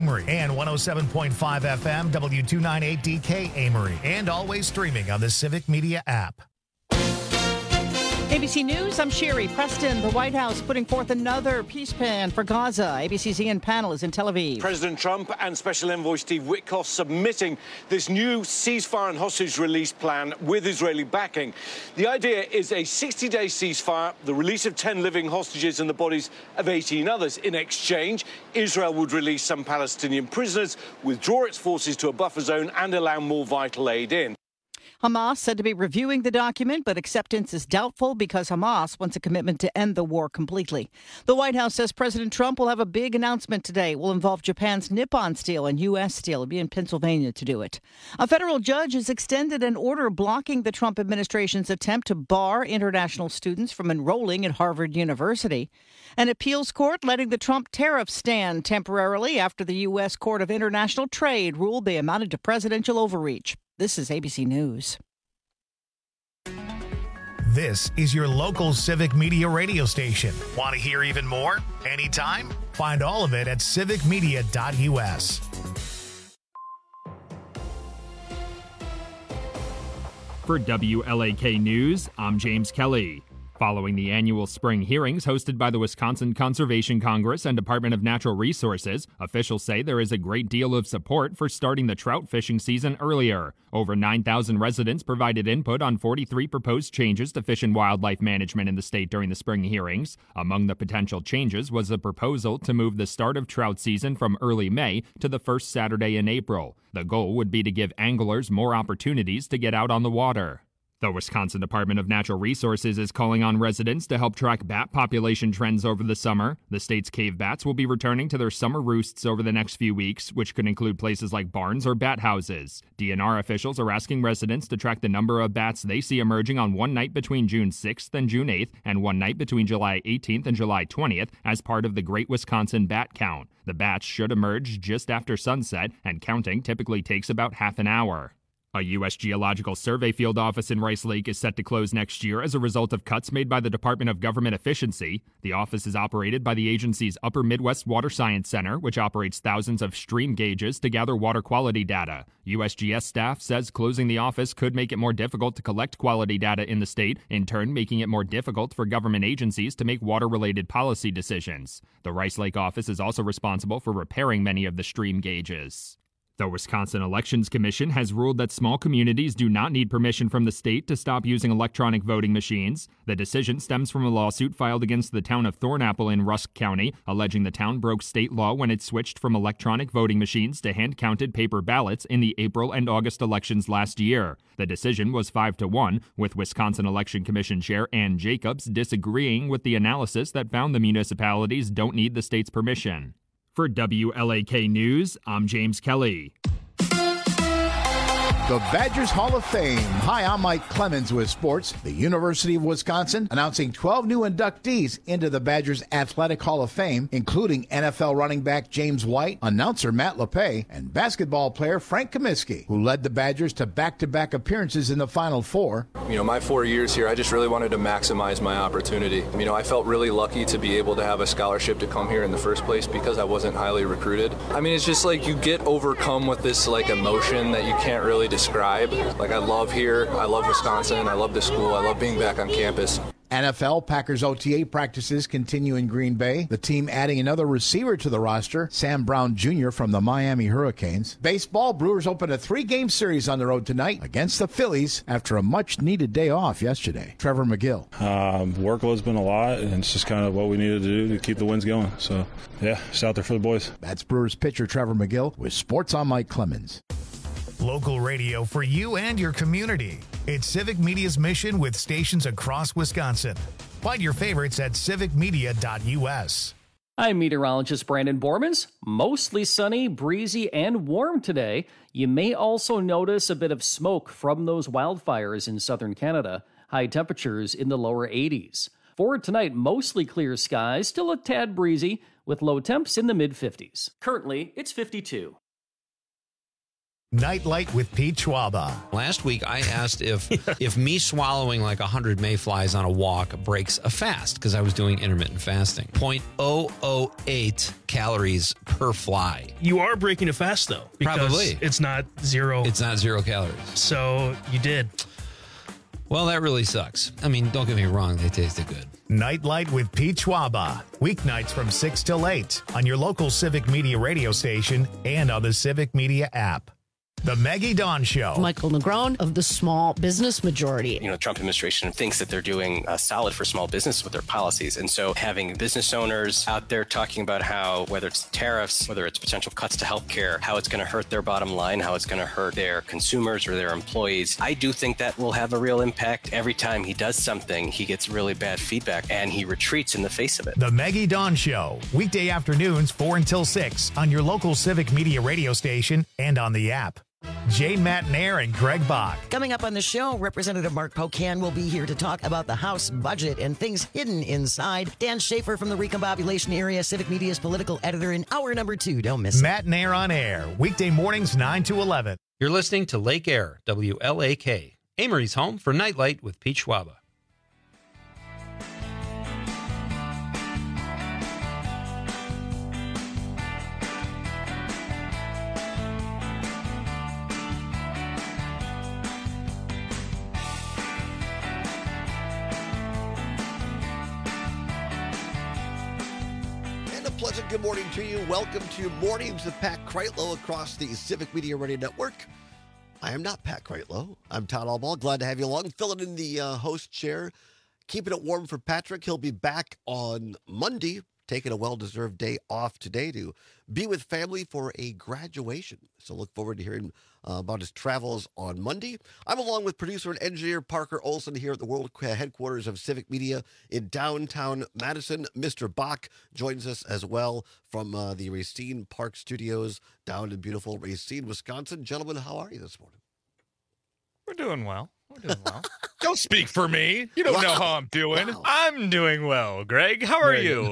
Amory, and 107.5 FM W298DK Amory, and always streaming on the Civic Media app. ABC News, I'm Sherry Preston. The White House putting forth another peace plan for Gaza. ABC's Ian Pannell is in Tel Aviv. President Trump and Special Envoy Steve Witkoff submitting this new ceasefire and hostage release plan with Israeli backing. The idea is a 60-day ceasefire, the release of 10 living hostages and the bodies of 18 others. In exchange, Israel would release some Palestinian prisoners, withdraw its forces to a buffer zone and allow more vital aid in. Hamas said to be reviewing the document, but acceptance is doubtful because Hamas wants a commitment to end the war completely. The White House says President Trump will have a big announcement today. It will involve Japan's Nippon Steel and U.S. Steel. He'll be in Pennsylvania to do it. A federal judge has extended an order blocking the Trump administration's attempt to bar international students from enrolling at Harvard University. An appeals court letting the Trump tariffs stand temporarily after the U.S. Court of International Trade ruled they amounted to presidential overreach. This is ABC News. This is your local Civic Media radio station. Want to hear even more? Anytime? Find all of it at civicmedia.us. For WLAK News, I'm James Kelly. Following the annual spring hearings hosted by the Wisconsin Conservation Congress and Department of Natural Resources, officials say there is a great deal of support for starting the trout fishing season earlier. Over 9,000 residents provided input on 43 proposed changes to fish and wildlife management in the state during the spring hearings. Among the potential changes was a proposal to move the start of trout season from early May to the first Saturday in April. The goal would be to give anglers more opportunities to get out on the water. The Wisconsin Department of Natural Resources is calling on residents to help track bat population trends over the summer. The state's cave bats will be returning to their summer roosts over the next few weeks, which could include places like barns or bat houses. DNR officials are asking residents to track the number of bats they see emerging on one night between June 6th and June 8th and one night between July 18th and July 20th as part of the Great Wisconsin Bat Count. The bats should emerge just after sunset, and counting typically takes about half an hour. A U.S. Geological Survey field office in Rice Lake is set to close next year as a result of cuts made by the Department of Government Efficiency. The office is operated by the agency's Upper Midwest Water Science Center, which operates thousands of stream gauges to gather water quality data. USGS staff says closing the office could make it more difficult to collect quality data in the state, in turn making it more difficult for government agencies to make water-related policy decisions. The Rice Lake office is also responsible for repairing many of the stream gauges. The Wisconsin Elections Commission has ruled that small communities do not need permission from the state to stop using electronic voting machines. The decision stems from a lawsuit filed against the town of Thornapple in Rusk County, alleging the town broke state law when it switched from electronic voting machines to hand-counted paper ballots in the April and August elections last year. The decision was 5-1, with Wisconsin Election Commission Chair Ann Jacobs disagreeing with the analysis that found the municipalities don't need the state's permission. For WLAK News, I'm James Kelly. The Badgers Hall of Fame. Hi, I'm Mike Clemens with sports. The University of Wisconsin announcing 12 new inductees into the Badgers Athletic Hall of Fame, including NFL running back James White, announcer Matt LePay, and basketball player Frank Kaminsky, who led the Badgers to back-to-back appearances in the Final Four. My 4 years here, I just really wanted to maximize my opportunity. I felt really lucky to be able to have a scholarship to come here in the first place because I wasn't highly recruited. It's just like you get overcome with this emotion that you can't really describe. I love here, I love Wisconsin, I love the school, I love being back on campus. NFL Packers OTA practices continue in Green Bay. The team adding another receiver to the roster, Sam Brown Jr. from the Miami Hurricanes. Baseball, Brewers opened a 3-game series on the road tonight against the Phillies after a much-needed day off yesterday. Trevor McGill. Workload's been a lot, and it's just kind of what we needed to do to keep the wins going. So, just out there for the boys. That's Brewers pitcher Trevor McGill with Sports on Mike Clemens. Local radio for you and your community. It's Civic Media's mission with stations across Wisconsin. Find your favorites at civicmedia.us. I'm meteorologist Brandon Bormans. Mostly sunny, breezy, and warm today. You may also notice a bit of smoke from those wildfires in southern Canada. High temperatures in the lower 80s. For tonight, mostly clear skies, still a tad breezy, with low temps in the mid-50s. Currently, it's 52. Nightlight with Pete Schwaba. Last week, I asked if me swallowing like 100 mayflies on a walk breaks a fast, because I was doing intermittent fasting. 0.008 calories per fly. You are breaking a fast, though. Because Probably. it's not zero. It's not 0 calories. So you did. Well, that really sucks. I mean, don't get me wrong. They tasted good. Nightlight with Pete Schwaba. Weeknights from 6 till 8 on your local Civic Media radio station and on the Civic Media app. The Maggie Dawn Show. Michael Negron of the Small Business Majority. You know, Trump administration thinks that they're doing solid for small business with their policies. And so having business owners out there talking about how, whether it's tariffs, whether it's potential cuts to healthcare, how it's going to hurt their bottom line, how it's going to hurt their consumers or their employees, I do think that will have a real impact. Every time he does something, he gets really bad feedback and he retreats in the face of it. The Maggie Dawn Show. Weekday afternoons 4 until 6 on your local Civic Media radio station and on the app. Jane Matnair and Greg Bach. Coming up on the show, Representative Mark Pocan will be here to talk about the House budget and things hidden inside. Dan Schaefer from the Recombobulation Area, Civic Media's political editor in hour number 2. Don't miss it. Matnair on air, weekday mornings 9 to 11. You're listening to Lake Air, WLAK, Amory's home for Nightlight with Pete Schwaba. Pleasant good morning to you. Welcome to Mornings with Pat Kreitlow across the Civic Media Radio Network. I am not Pat Kreitlow. I'm Todd Allball. Glad to have you along. Filling in the host chair. Keeping it warm for Patrick. He'll be back on Monday, taking a well-deserved day off today to be with family for a graduation. So look forward to hearing about his travels on Monday. I'm along with producer and engineer Parker Olson here at the world headquarters of Civic Media in downtown Madison. Mr. Bach joins us as well from the Racine Park Studios down in beautiful Racine, Wisconsin. Gentlemen, how are you this morning? We're doing well. Don't speak for me. You don't know how I'm doing. Wow. I'm doing well. Greg, how are you?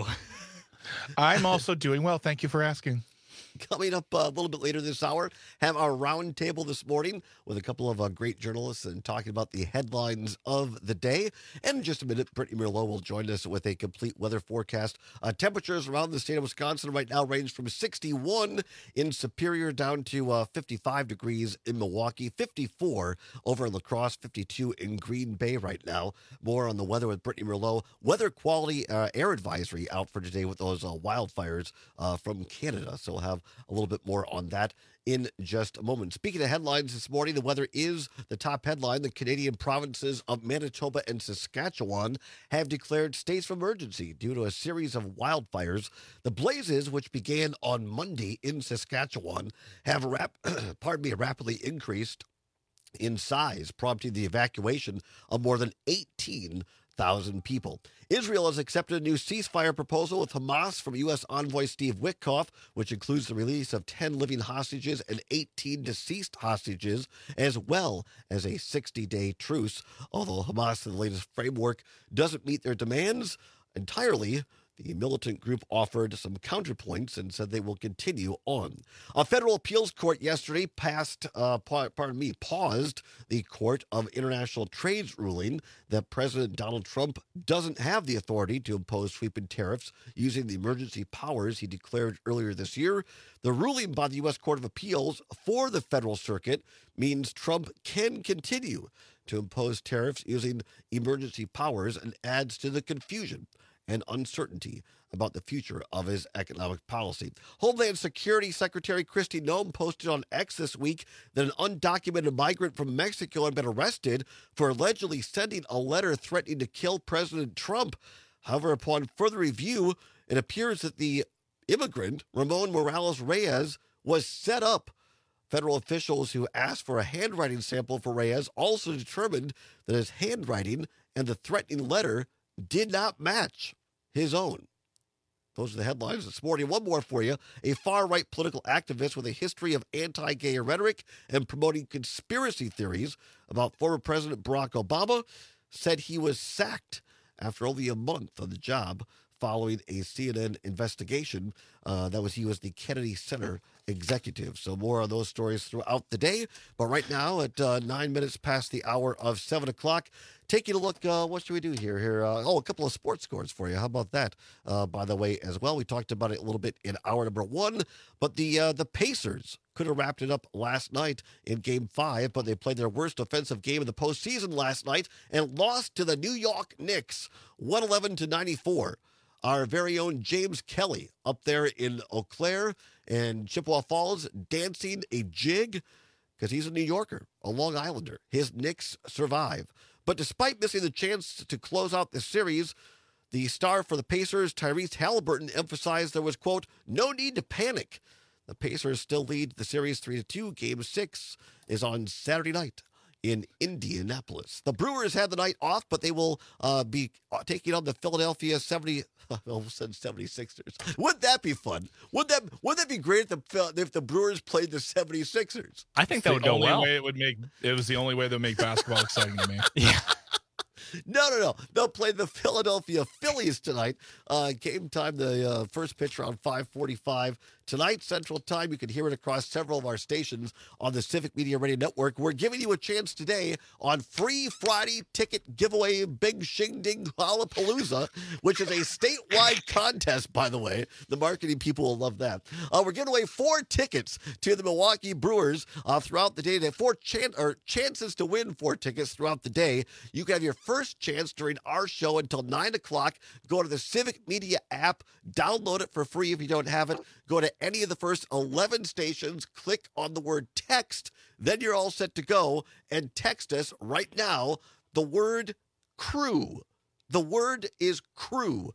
I'm also doing well. Thank you for asking. Coming up a little bit later this hour, have our round table this morning with a couple of great journalists and talking about the headlines of the day. And in just a minute, Brittany Merlot will join us with a complete weather forecast. Temperatures around the state of Wisconsin right now range from 61 in Superior down to 55 degrees in Milwaukee, 54 over in La Crosse, 52 in Green Bay right now. More on the weather with Brittany Merlot. Weather quality air advisory out for today with those wildfires from Canada. So we'll have a little bit more on that in just a moment. Speaking of headlines this morning, the weather is the top headline. The Canadian provinces of Manitoba and Saskatchewan have declared states of emergency due to a series of wildfires. The blazes, which began on Monday in Saskatchewan, have rapidly increased in size, prompting the evacuation of more than 18,000 people. Israel has accepted a new ceasefire proposal with Hamas from U.S. envoy Steve Witkoff, which includes the release of 10 living hostages and 18 deceased hostages, as well as a 60-day truce. Although Hamas, in the latest framework, doesn't meet their demands entirely, the militant group offered some counterpoints and said they will continue on. A federal appeals court yesterday paused the Court of International Trade's ruling that President Donald Trump doesn't have the authority to impose sweeping tariffs using the emergency powers he declared earlier this year. The ruling by the U.S. Court of Appeals for the Federal Circuit means Trump can continue to impose tariffs using emergency powers and adds to the confusion and uncertainty about the future of his economic policy. Homeland Security Secretary Kristi Noem posted on X this week that an undocumented migrant from Mexico had been arrested for allegedly sending a letter threatening to kill President Trump. However, upon further review, it appears that the immigrant, Ramon Morales Reyes, was set up. Federal officials who asked for a handwriting sample for Reyes also determined that his handwriting and the threatening letter did not match his own. Those are the headlines this morning. One more for you. A far-right political activist with a history of anti-gay rhetoric and promoting conspiracy theories about former President Barack Obama said he was sacked after only a month on the job following a CNN investigation. He was the Kennedy Center executive. So more on those stories throughout the day. But right now at 9 minutes past the hour of 7 o'clock, taking a look, what should we do here? A couple of sports scores for you. How about that, by the way, as well? We talked about it a little bit in hour number 1, but the Pacers could have wrapped it up last night in Game 5, but they played their worst offensive game of the postseason last night and lost to the New York Knicks, 111-94. Our very own James Kelly up there in Eau Claire and Chippewa Falls dancing a jig because he's a New Yorker, a Long Islander. His Knicks survive. But despite missing the chance to close out the series, the star for the Pacers, Tyrese Halliburton, emphasized there was, quote, no need to panic. The Pacers still lead the series 3-2. Game 6 is on Saturday night in Indianapolis. The Brewers had the night off, but they will be taking on the Philadelphia 76ers. Wouldn't that be fun? Wouldn't that be great if the Brewers played the 76ers? I think that would go well. It was the only way that would make basketball exciting to me. Yeah. No. They'll play the Philadelphia Phillies tonight. Game time, the first pitch around 5:45 tonight, Central Time. You can hear it across several of our stations on the Civic Media Radio Network. We're giving you a chance today on Free Friday Ticket Giveaway Big Shing-Ding Lollapalooza, which is a statewide contest, by the way. The marketing people will love that. We're giving away 4 tickets to the Milwaukee Brewers throughout the day. 4 chances to win 4 tickets throughout the day. You can have your first chance during our show until 9 o'clock. Go to the Civic Media app. Download it for free if you don't have it. Go to any of the first 11 stations. Click on the word text. Then you're all set to go. And text us right now the word crew. The word is crew.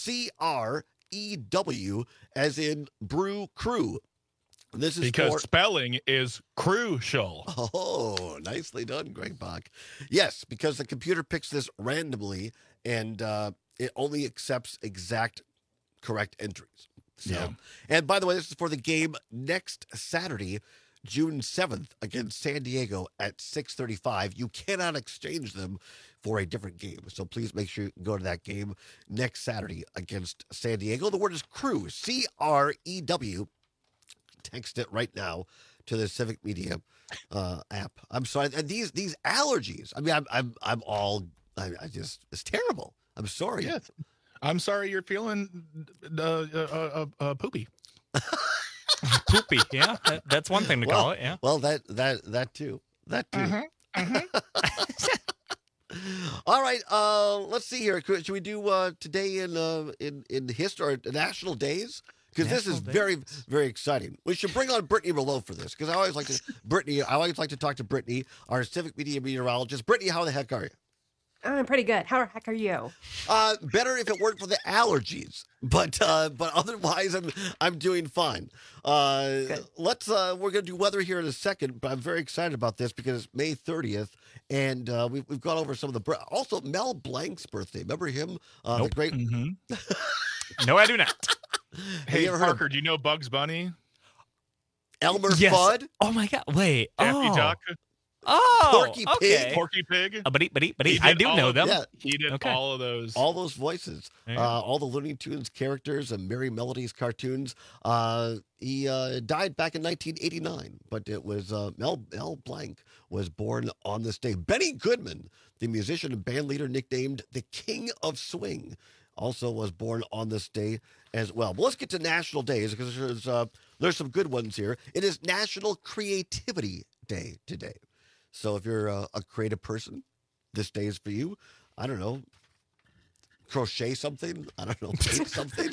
CREW, as in brew crew. This is because spelling is crucial. Oh, nicely done, Greg Bach. Yes, because the computer picks this randomly, and it only accepts correct entries. So, yeah. And by the way, this is for the game next Saturday, June 7th, against San Diego at 6:35. You cannot exchange them for a different game. So please make sure you go to that game next Saturday against San Diego. The word is crew, CREW. Text it right now to the Civic Media app. I'm sorry, and these allergies. I mean, it's terrible. I'm sorry. Yes. I'm sorry you're feeling poopy. Poopy, yeah. That's one thing to call it. Yeah. Well, that too. That too. All right. Let's see here. Should we do today in history or national days? Because this is very, very exciting. We should bring on Brittany Merlot for this, because I always like to talk to Brittany, our Civic Media meteorologist. Brittany, how the heck are you? I'm pretty good. How the heck are you? Better if it weren't for the allergies, but otherwise I'm doing fine. Good. We're gonna do weather here in a second, but I'm very excited about this because it's May 30th, and we've gone over some of the also Mel Blanc's birthday. Remember him? Nope. The great. Mm-hmm. No, I do not. Hey, Parker, do you know Bugs Bunny? Elmer Fudd? Oh, my God. Wait. Daffy Duck? Oh, Porky okay. Pig? Porky Pig? But I do know them. Yeah. He did all of those. All those voices. Yeah. All the Looney Tunes characters and Merry Melodies cartoons. He died back in 1989, but it was Mel Blanc was born on this day. Benny Goodman, the musician and band leader nicknamed the King of Swing, also was born on this day as well. But let's get to national days because there's some good ones here. It is National Creativity Day today. So if you're a creative person, this day is for you. I don't know. Crochet something? I don't know. Paint something?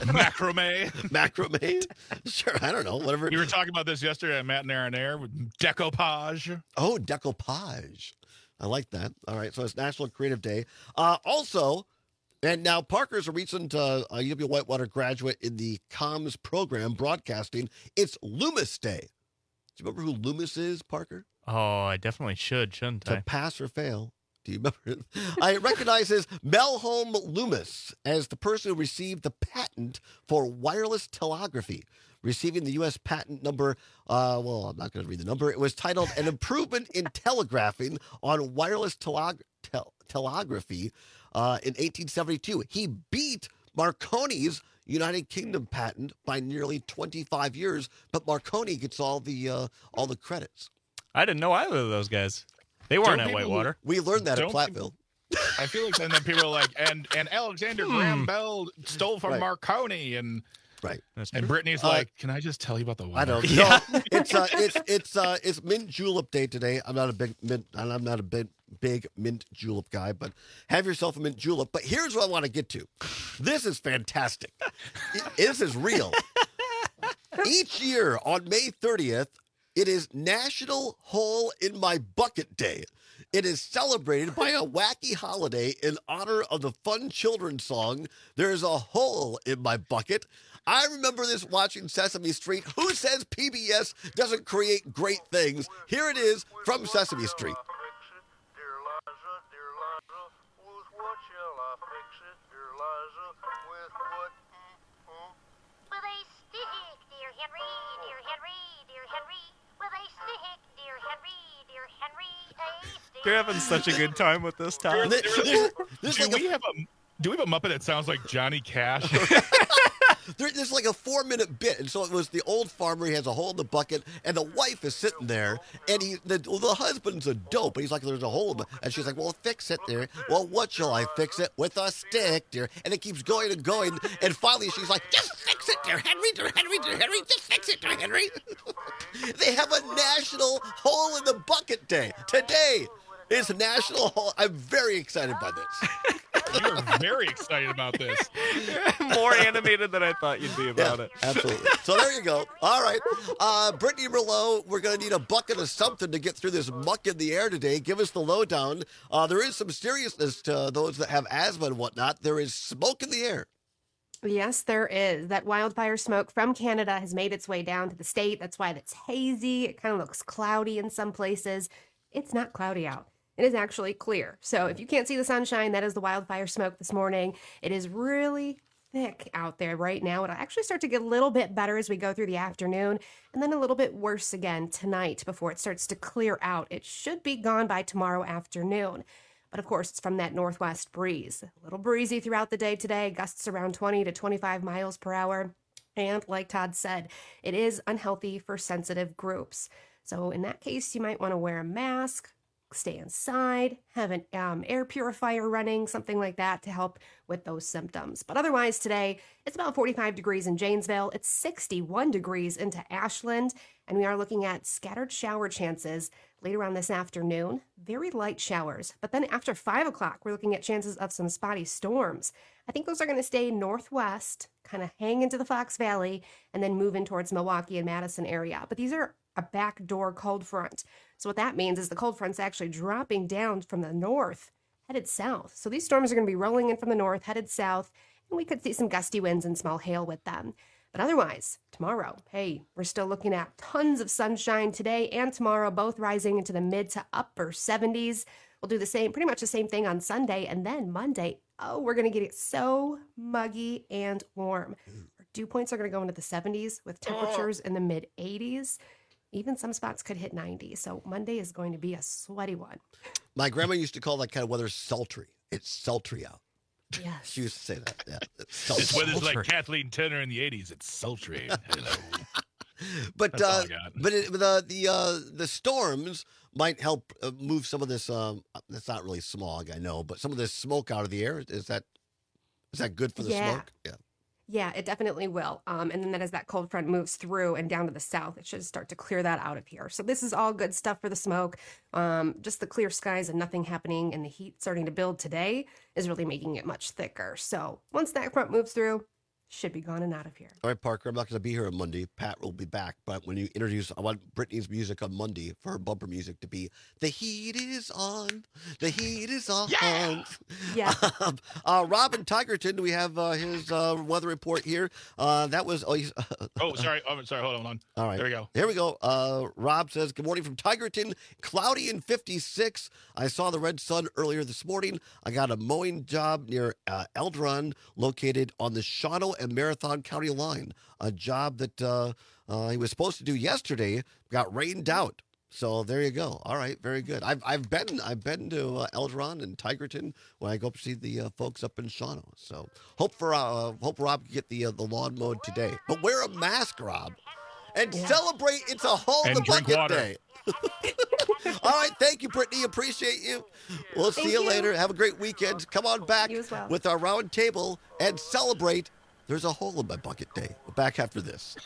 Macrame? Sure, I don't know. Whatever. We were talking about this yesterday at Matt and Aaron Air with decoupage. Oh, decoupage. I like that. All right, so it's National Creative Day. Also, and now Parker's a recent UW Whitewater graduate in the comms program, broadcasting. It's Loomis Day. Do you remember who Loomis is, Parker? Oh, I definitely shouldn't I? To pass or fail. Do you remember it? I recognize Melholm Loomis as the person who received the patent for wireless telegraphy, receiving the U.S. patent number. Well, I'm not going to read the number. It was titled An Improvement in Telegraphing on Wireless Telegraphy in 1872. He beat Marconi's United Kingdom patent by nearly 25 years, but Marconi gets all the credits. I didn't know either of those guys. They weren't at Whitewater. We learned that at Don't Platteville. I feel like, and then people are like, and Alexander Graham Bell stole from Marconi, and right. And Brittany's like, can I just tell you about the weather? I don't know. It's mint julep day today. I'm not a big mint julep guy, but have yourself a mint julep. But here's what I want to get to. This is fantastic. This is real. Each year on May 30th, it is National Hole in My Bucket Day. It is celebrated by a wacky holiday in honor of the fun children's song, There's a Hole in My Bucket. I remember this watching Sesame Street. Who says PBS doesn't create great things? Here it is from Sesame Street. You're having such a good time with this, Todd. Do we have a Muppet that sounds like Johnny Cash? There's like a 4-minute bit, and so it was the old farmer. He has a hole in the bucket, and the wife is sitting there, and the husband's a dope, and he's like, "There's a hole," and she's like, "Well, fix it, dear." "Well, what shall I fix it with? A stick, dear." And it keeps going and going, and finally she's like, "Just fix it, dear Henry, dear Henry, dear Henry, just fix it, dear Henry." They have a National Hole in the Bucket Day today. It's National Hole. I'm very excited by this. You're very excited about this. More animated than I thought you'd be about it. Absolutely. So there you go. All right. Brittany Merlot, we're going to need a bucket of something to get through this muck in the air today. Give us the lowdown. There is some seriousness to those that have asthma and whatnot. There is smoke in the air. Yes, there is. That wildfire smoke from Canada has made its way down to the state. That's why it's hazy. It kind of looks cloudy in some places. It's not cloudy out. It is actually clear. So if you can't see the sunshine, that is the wildfire smoke this morning. It is really thick out there right now. It'll actually start to get a little bit better as we go through the afternoon, and then a little bit worse again tonight before it starts to clear out. It should be gone by tomorrow afternoon. But of course, it's from that northwest breeze. A little breezy throughout the day today, gusts around 20 to 25 miles per hour. And like Todd said, it is unhealthy for sensitive groups. So in that case, you might want to wear a mask, stay inside, have an air purifier running, something like that to help with those symptoms. But otherwise today, it's about 45 degrees in Janesville. It's 61 degrees into Ashland. And we are looking at scattered shower chances later on this afternoon. Very light showers. But then after 5 o'clock, we're looking at chances of some spotty storms. I think those are going to stay northwest, kind of hang into the Fox Valley, and then move in towards Milwaukee and Madison area. But these are a backdoor cold front. So what that means is the cold front's actually dropping down from the north, headed south. So these storms are going to be rolling in from the north, headed south, and we could see some gusty winds and small hail with them. But otherwise, tomorrow, hey, we're still looking at tons of sunshine today and tomorrow, both rising into the mid to upper 70s. We'll do the same, pretty much the same thing on Sunday, and then Monday, we're going to get it so muggy and warm. Our dew points are going to go into the 70s with temperatures in the mid 80s. Even some spots could hit 90. So Monday is going to be a sweaty one. My grandma used to call that kind of weather sultry. It's sultry out. Yes. She used to say that. Yeah. This weather's like Kathleen Turner in the 80s. It's sultry. Hello. But That's all I got. the storms might help move some of this. That's not really smog, I know, but some of this smoke out of the air. Is that good for the smoke? Yeah. Yeah, it definitely will. And then as that cold front moves through and down to the south, it should start to clear that out of here. So this is all good stuff for the smoke. Just the clear skies and nothing happening and the heat starting to build today is really making it much thicker. So once that front moves through, should be gone and out of here. All right, Parker, I'm not going to be here on Monday. Pat will be back. But when you introduce, I want Brittany's music on Monday for her bumper music to be, "The heat is on. The heat is on." Yeah. Robin Tigerton, we have his weather report here. That was, Sorry. Hold on. All right. There we go. Here we go. Rob says, "Good morning from Tigerton. Cloudy and 56. I saw the red sun earlier this morning. I got a mowing job near Eldron, located on the Shawano and Marathon County line. A job that he was supposed to do yesterday got rained out. So there you go. All right, very good. I've been to Elgeron and Tigerton when I go up to see the folks up in Shawano. So hope Rob can get the lawn mowed today. But wear a mask, Rob, and celebrate. It's a hole in the bucket day. All right, thank you, Brittany. Appreciate you. We'll see you later. Have a great weekend. Come on back with our round table and celebrate. There's a hole in my bucket day. We're back after this.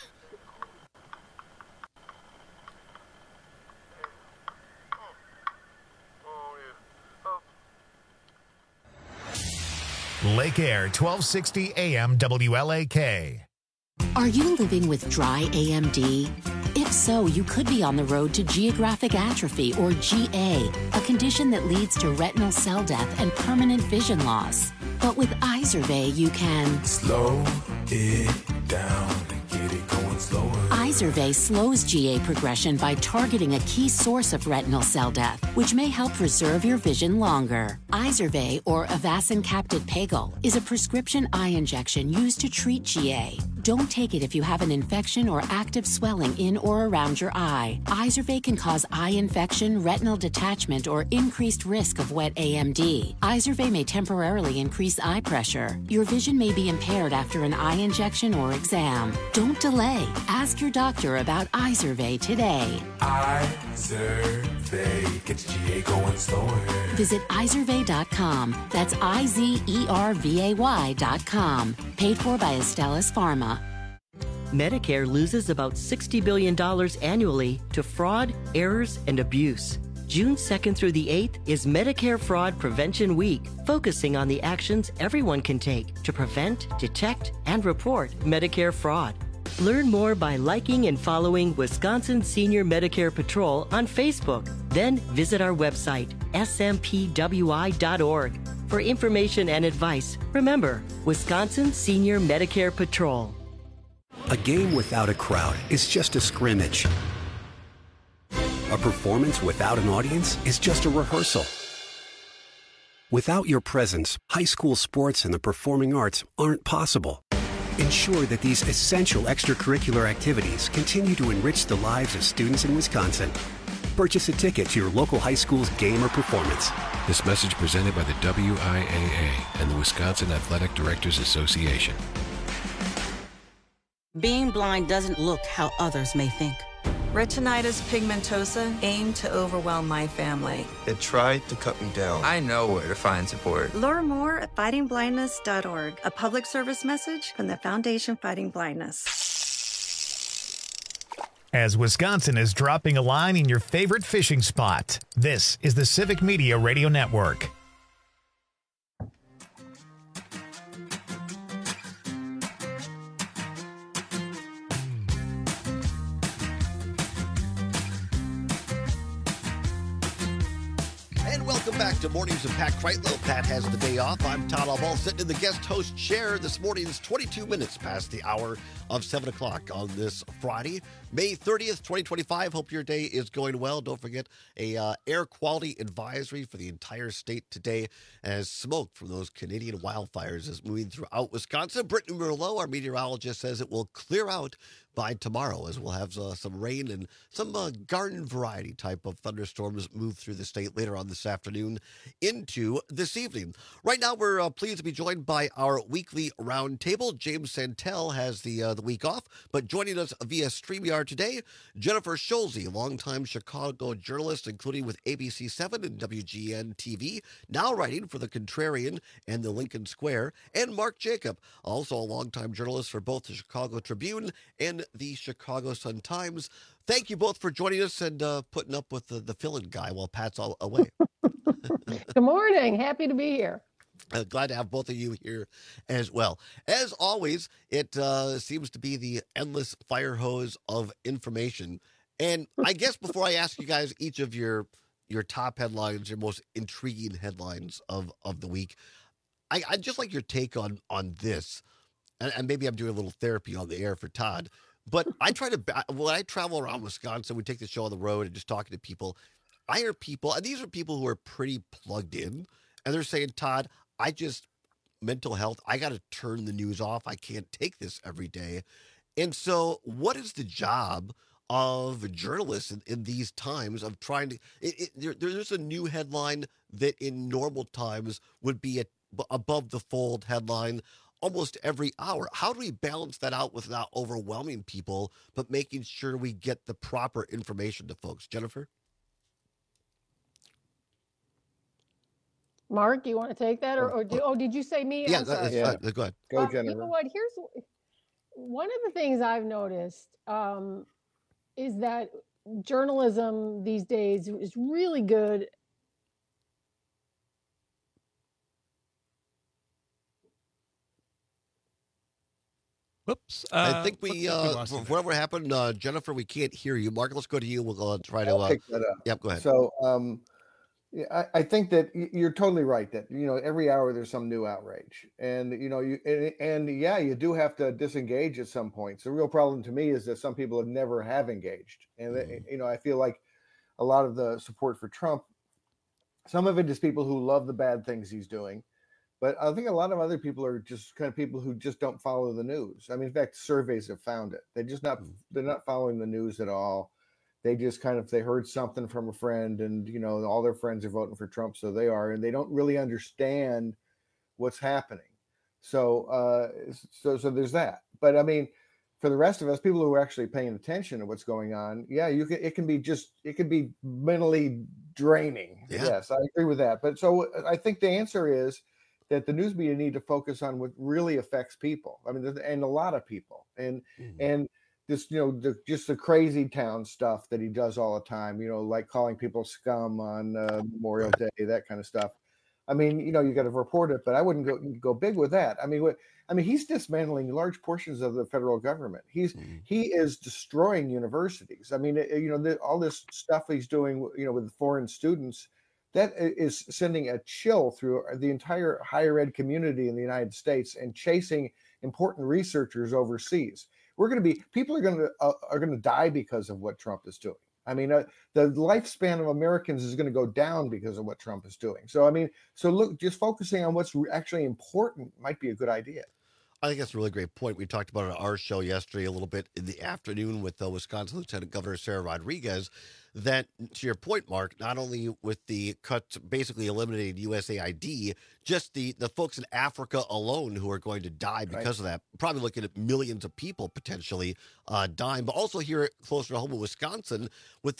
Lake Air, 1260 AM WLAK. Are you living with dry AMD? If so, you could be on the road to geographic atrophy, or GA, a condition that leads to retinal cell death and permanent vision loss. But with Izervay, you can slow it down and get it going slower. Izervay slows GA progression by targeting a key source of retinal cell death, which may help preserve your vision longer. Izervay, or Avastin Captid Pegol, is a prescription eye injection used to treat GA. Don't take it if you have an infection or active swelling in or around your eye. Izervay can cause eye infection, retinal detachment, or increased risk of wet AMD. Izervay may temporarily increase eye pressure. Your vision may be impaired after an eye injection or exam. Don't delay. Ask your doctor about Izervay today. Izervay gets GA going slower. Visit Izervay.com. That's IZERVAY.com. Paid for by Astellas Pharma. Medicare loses about $60 billion annually to fraud, errors, and abuse. June 2nd through the 8th is Medicare Fraud Prevention Week, focusing on the actions everyone can take to prevent, detect, and report Medicare fraud. Learn more by liking and following Wisconsin Senior Medicare Patrol on Facebook. Then visit our website, smpwi.org. For information and advice, remember, Wisconsin Senior Medicare Patrol. A game without a crowd is just a scrimmage. A performance without an audience is just a rehearsal. Without your presence, high school sports and the performing arts aren't possible. Ensure that these essential extracurricular activities continue to enrich the lives of students in Wisconsin. Purchase a ticket to your local high school's game or performance. This message presented by the WIAA and the Wisconsin Athletic Directors Association. Being blind doesn't look how others may think. Retinitis pigmentosa aimed to overwhelm my family. It tried to cut me down. I know where to find support. Learn more at fightingblindness.org, a public service message from the Foundation Fighting Blindness. As Wisconsin is dropping a line in your favorite fishing spot, this is the Civic Media Radio Network. Welcome back to Mornings with Pat Kreitlow. Pat has the day off. I'm Todd Alball, sitting in the guest host chair. This morning's 22 minutes past the hour of 7 o'clock on this Friday, May 30th, 2025. Hope your day is going well. Don't forget a air quality advisory for the entire state today as smoke from those Canadian wildfires is moving throughout Wisconsin. Brittany Merlot, our meteorologist, says it will clear out by tomorrow, as we'll have some rain and some garden variety type of thunderstorms move through the state later on this afternoon into this evening. Right now, we're pleased to be joined by our weekly roundtable. James Santel has the week off, but joining us via StreamYard today, Jennifer Schulze, longtime Chicago journalist, including with ABC7 and WGN TV, now writing for The Contrarian and the Lincoln Square, and Mark Jacob, also a longtime journalist for both the Chicago Tribune and the Chicago Sun-Times. Thank you both for joining us and putting up with the fill-in guy while Pat's all away. Good morning. Happy to be here. Glad to have both of you here as well. As always, it seems to be the endless fire hose of information. And I guess before I ask you guys each of your top headlines, your most intriguing headlines of the week, I'd just like your take on this. And maybe I'm doing a little therapy on the air for Todd. But I try to, when I travel around Wisconsin, we take the show on the road and just talking to people, I hear people, and these are people who are pretty plugged in, and they're saying, Todd, mental health, I got to turn the news off. I can't take this every day. And so what is the job of journalists in these times of trying to. There's a new headline that in normal times would be above the fold headline almost every hour. How do we balance that out without overwhelming people, but making sure we get the proper information to folks? Jennifer? Mark, you want to take that, did you say me? Yeah, I'm sorry. Go ahead. Go, Jennifer. You know what? Here's one of the things I've noticed is that journalism these days is really good. Whoops. I think whatever happened, Jennifer, we can't hear you. Mark, let's go to you. We'll try to pick that up. Yep, go ahead. So I think that you're totally right that, every hour there's some new outrage, and, you do have to disengage at some point. So the real problem to me is that some people never have engaged. And, I feel like a lot of the support for Trump, some of it is people who love the bad things he's doing. But I think a lot of other people are just kind of people who just don't follow the news. I mean, in fact, surveys have found it. They're not following the news at all. They just they heard something from a friend, and all their friends are voting for Trump, so they are, and they don't really understand what's happening. So there's that. But I mean, for the rest of us, people who are actually paying attention to what's going on, it can be mentally draining. Yeah. Yes, I agree with that. But so I think the answer is that the news media need to focus on what really affects people. I mean, and a lot of people, and this, just the crazy town stuff that he does all the time, like calling people scum on Memorial Day, that kind of stuff. I mean, you got to report it, but I wouldn't go big with that. I mean, he's dismantling large portions of the federal government. He is destroying universities. I mean, all this stuff he's doing, with foreign students, that is sending a chill through the entire higher ed community in the United States and chasing important researchers overseas. People are going to die because of what Trump is doing. I mean, the lifespan of Americans is going to go down because of what Trump is doing. So, I mean, look, just focusing on what's actually important might be a good idea. I think that's a really great point. We talked about it on our show yesterday a little bit in the afternoon with Wisconsin Lieutenant Governor Sarah Rodriguez, that, to your point, Mark, not only with the cuts basically eliminating USAID, just the folks in Africa alone who are going to die because of that, probably looking at millions of people potentially dying, but also here closer to home in Wisconsin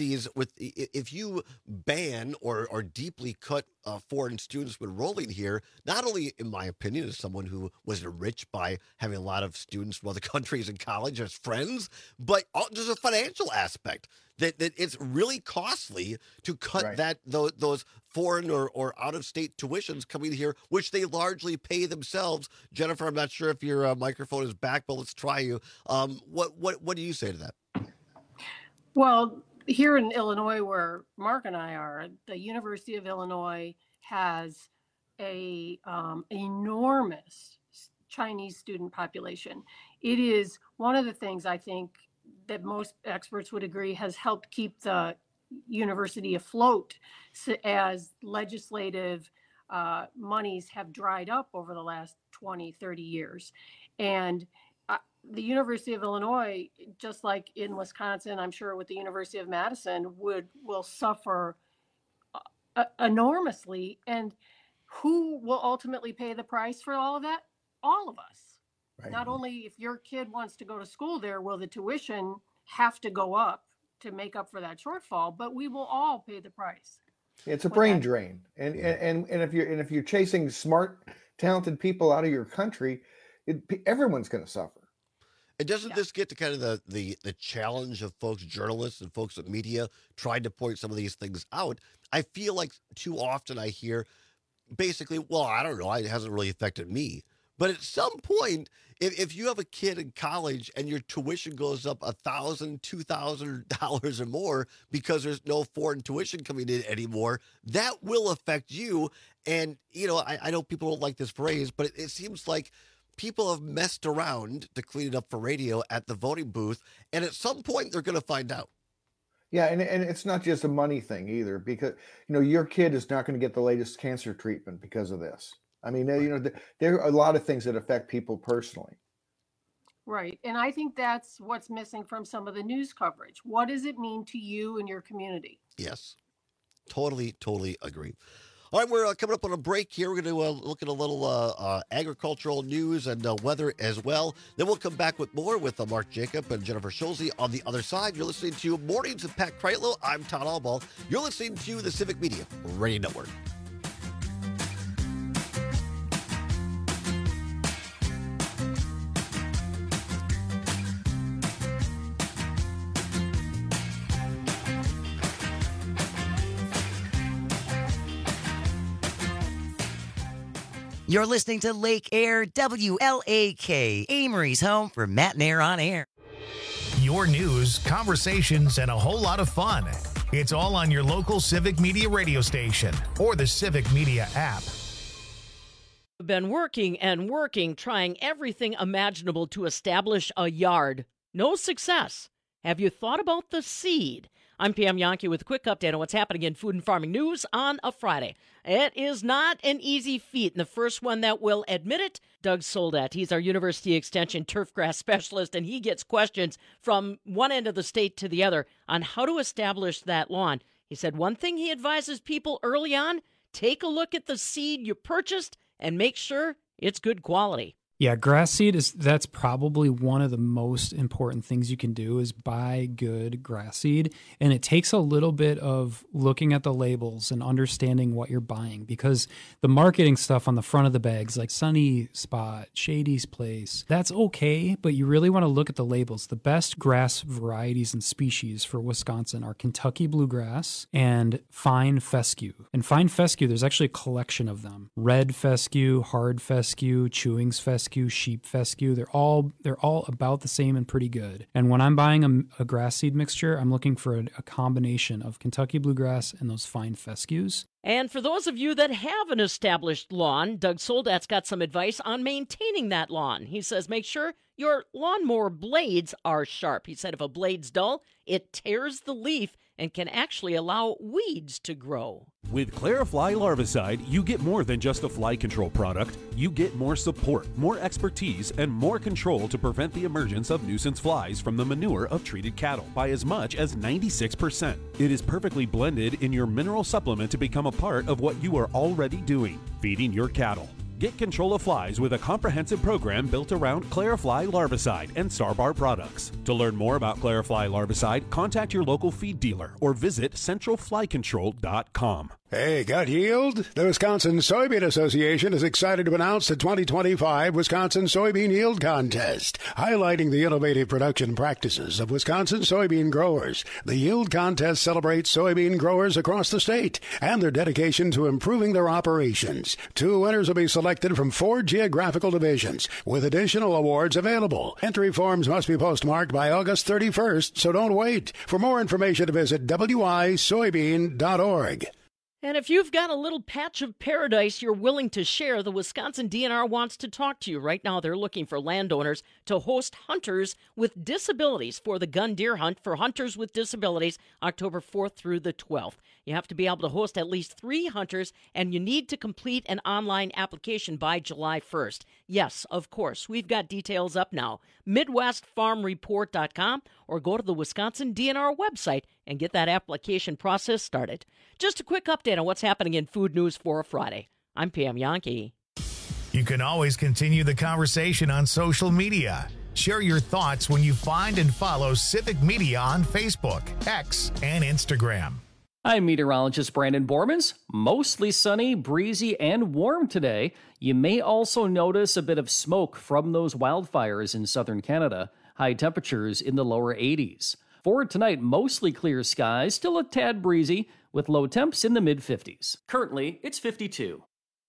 if you ban or deeply cut foreign students from enrolling here, not only, in my opinion, as someone who was enriched by having a lot of students from other countries in college as friends, but there's a financial aspect. That it's really costly to cut those foreign or out-of-state tuitions coming here, which they largely pay themselves. Jennifer, I'm not sure if your microphone is back, but let's try you. What do you say to that? Well, here in Illinois, where Mark and I are, the University of Illinois has a enormous Chinese student population. It is one of the things I think that most experts would agree has helped keep the university afloat as legislative monies have dried up over the last 20, 30 years. And the University of Illinois, just like in Wisconsin, I'm sure with the University of Madison, will suffer enormously. And who will ultimately pay the price for all of that? All of us. Right. Not only if your kid wants to go to school there, will the tuition have to go up to make up for that shortfall, but we will all pay the price. It's a brain drain. And if you're chasing smart, talented people out of your country, everyone's going to suffer. And doesn't this get to kind of the challenge of folks, journalists and folks at media trying to point some of these things out? I feel like too often I hear basically, well, I don't know, it hasn't really affected me. But at some point, if you have a kid in college and your tuition goes up $1,000, $2,000 or more because there's no foreign tuition coming in anymore, that will affect you. And, I know people don't like this phrase, but it seems like people have messed around to clean it up for radio at the voting booth. And at some point, they're going to find out. Yeah, and it's not just a money thing either, because, your kid is not going to get the latest cancer treatment because of this. I mean, there are a lot of things that affect people personally. Right. And I think that's what's missing from some of the news coverage. What does it mean to you and your community? Yes. Totally agree. All right, we're coming up on a break here. We're going to look at a little agricultural news and weather as well. Then we'll come back with more with Mark Jacob and Jennifer Schulze on the other side. You're listening to Mornings with Pat Kreitlow. I'm Todd Allball. You're listening to the Civic Media Radio Network. You're listening to Lake Air, WLAK, Amory's home for Matt and Air on Air. Your news, conversations, and a whole lot of fun. It's all on your local Civic Media radio station or the Civic Media app. Been working, trying everything imaginable to establish a yard. No success. Have you thought about the seed? I'm Pam Yankee with a quick update on what's happening in food and farming news on a Friday. It is not an easy feat, and the first one that will admit it, Doug Soldat. He's our University Extension turfgrass specialist, and he gets questions from one end of the state to the other on how to establish that lawn. He said one thing he advises people early on, take a look at the seed you purchased and make sure it's good quality. Yeah, grass seed that's probably one of the most important things you can do is buy good grass seed. And it takes a little bit of looking at the labels and understanding what you're buying, because the marketing stuff on the front of the bags, like Sunny Spot, Shady's Place, that's okay, but you really want to look at the labels. The best grass varieties and species for Wisconsin are Kentucky Bluegrass and Fine Fescue. And Fine Fescue, there's actually a collection of them. Red Fescue, Hard Fescue, Chewings Fescue, Sheep Fescue, they're all about the same and pretty good. And when I'm buying a grass seed mixture, I'm looking for a combination of Kentucky Bluegrass and those Fine Fescues. And for those of you that have an established lawn, Doug Soldat's got some advice on maintaining that lawn. He says make sure your lawnmower blades are sharp. He said if a blade's dull, it tears the leaf and can actually allow weeds to grow. With Clarifly Larvicide, you get more than just a fly control product. You get more support, more expertise, and more control to prevent the emergence of nuisance flies from the manure of treated cattle by as much as 96%. It is perfectly blended in your mineral supplement to become a part of what you are already doing, feeding your cattle. Get control of flies with a comprehensive program built around Clarifly Larvicide and Starbar products. To learn more about Clarifly Larvicide, contact your local feed dealer or visit centralflycontrol.com. Hey, got yield? The Wisconsin Soybean Association is excited to announce the 2025 Wisconsin Soybean Yield Contest, highlighting the innovative production practices of Wisconsin soybean growers. The Yield Contest celebrates soybean growers across the state and their dedication to improving their operations. 2 winners will be selected from 4 geographical divisions, with additional awards available. Entry forms must be postmarked by August 31st, so don't wait. For more information, visit wisoybean.org. And if you've got a little patch of paradise you're willing to share, the Wisconsin DNR wants to talk to you. Right now, they're looking for landowners to host hunters with disabilities for the gun deer hunt for hunters with disabilities, October 4th through the 12th. You have to be able to host at least 3 hunters, and you need to complete an online application by July 1st. Yes, of course, we've got details up now. MidwestFarmReport.com, or go to the Wisconsin DNR website and get that application process started. Just a quick update on what's happening in food news for a Friday. I'm Pam Yankee. You can always continue the conversation on social media. Share your thoughts when you find and follow Civic Media on Facebook, X, and Instagram. I'm meteorologist Brandon Bormans. Mostly sunny, breezy, and warm today. You may also notice a bit of smoke from those wildfires in southern Canada. High temperatures in the lower 80s. For tonight, mostly clear skies, still a tad breezy, with low temps in the mid-50s. Currently, it's 52.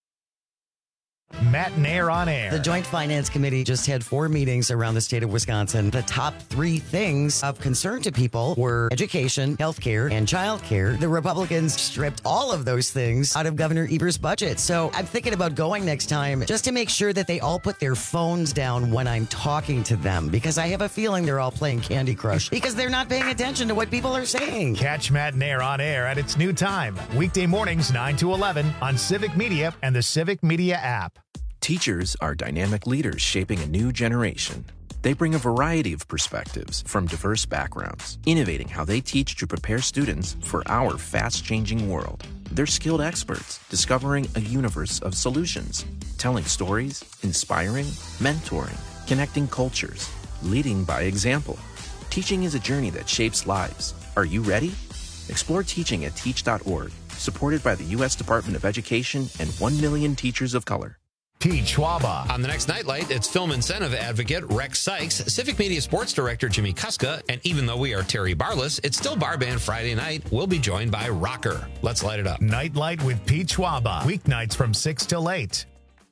Matt and Air on Air. The Joint Finance Committee just had 4 meetings around the state of Wisconsin. The top 3 things of concern to people were education, healthcare, and childcare. The Republicans stripped all of those things out of Governor Evers' budget. So I'm thinking about going next time just to make sure that they all put their phones down when I'm talking to them, because I have a feeling they're all playing Candy Crush because they're not paying attention to what people are saying. Catch Matt and Air on Air at its new time, weekday mornings 9 to 11 on Civic Media and the Civic Media app. Teachers are dynamic leaders shaping a new generation. They bring a variety of perspectives from diverse backgrounds, innovating how they teach to prepare students for our fast-changing world. They're skilled experts, discovering a universe of solutions, telling stories, inspiring, mentoring, connecting cultures, leading by example. Teaching is a journey that shapes lives. Are you ready? Explore teaching at teach.org, supported by the U.S. Department of Education and 1 million teachers of color. Teach Schwaba. On the next Nightlight, it's film incentive advocate Rex Sykes, Civic Media Sports Director Jimmy Kuska, and even though we are Terry Barless, it's still Bar Band Friday night. We'll be joined by Rocker. Let's light it up. Nightlight with Pete Schwaba. Weeknights from 6 till 8.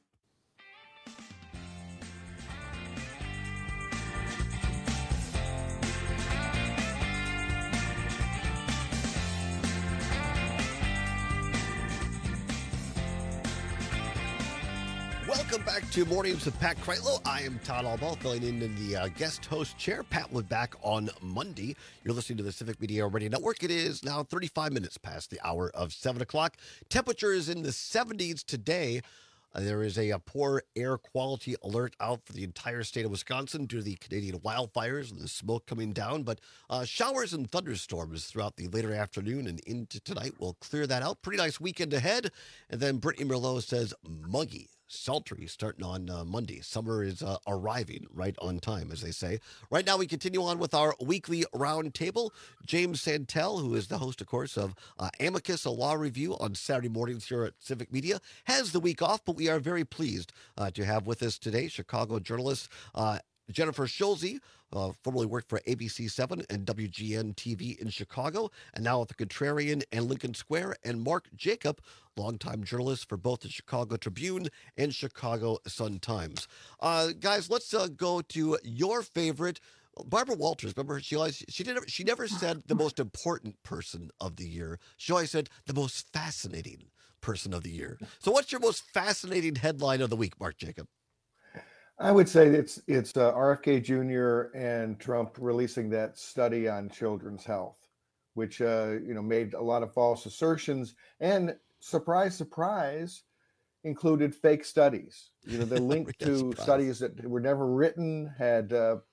Welcome back to Mornings with Pat Kreitlow. I am Todd Albaugh, filling in the guest host chair. Pat will be back on Monday. You're listening to the Civic Media Radio Network. It is now 35 minutes past the hour of 7 o'clock. Temperature is in the 70s today. There is a poor air quality alert out for the entire state of Wisconsin due to the Canadian wildfires and the smoke coming down. But showers and thunderstorms throughout the later afternoon and into tonight will clear that out. Pretty nice weekend ahead. And then Brittany Merlot says muggy. Sultry starting on Monday. Summer is arriving right on time, as they say. Right now, we continue on with our weekly roundtable. James Santel, who is the host, of course, of Amicus, a law review on Saturday mornings here at Civic Media, has the week off, but we are very pleased to have with us today Chicago journalist Jennifer Schulze, formerly worked for ABC7 and WGN TV in Chicago, and now at the Contrarian and Lincoln Square, and Mark Jacob, longtime journalist for both the Chicago Tribune and Chicago Sun-Times. Guys, let's go to your favorite. Barbara Walters, remember, she never said the most important person of the year. She always said the most fascinating person of the year. So what's your most fascinating headline of the week, Mark Jacob? I would say it's RFK Jr. and Trump releasing that study on children's health, which made a lot of false assertions and surprise, included fake studies. They're linked to studies that were never written, had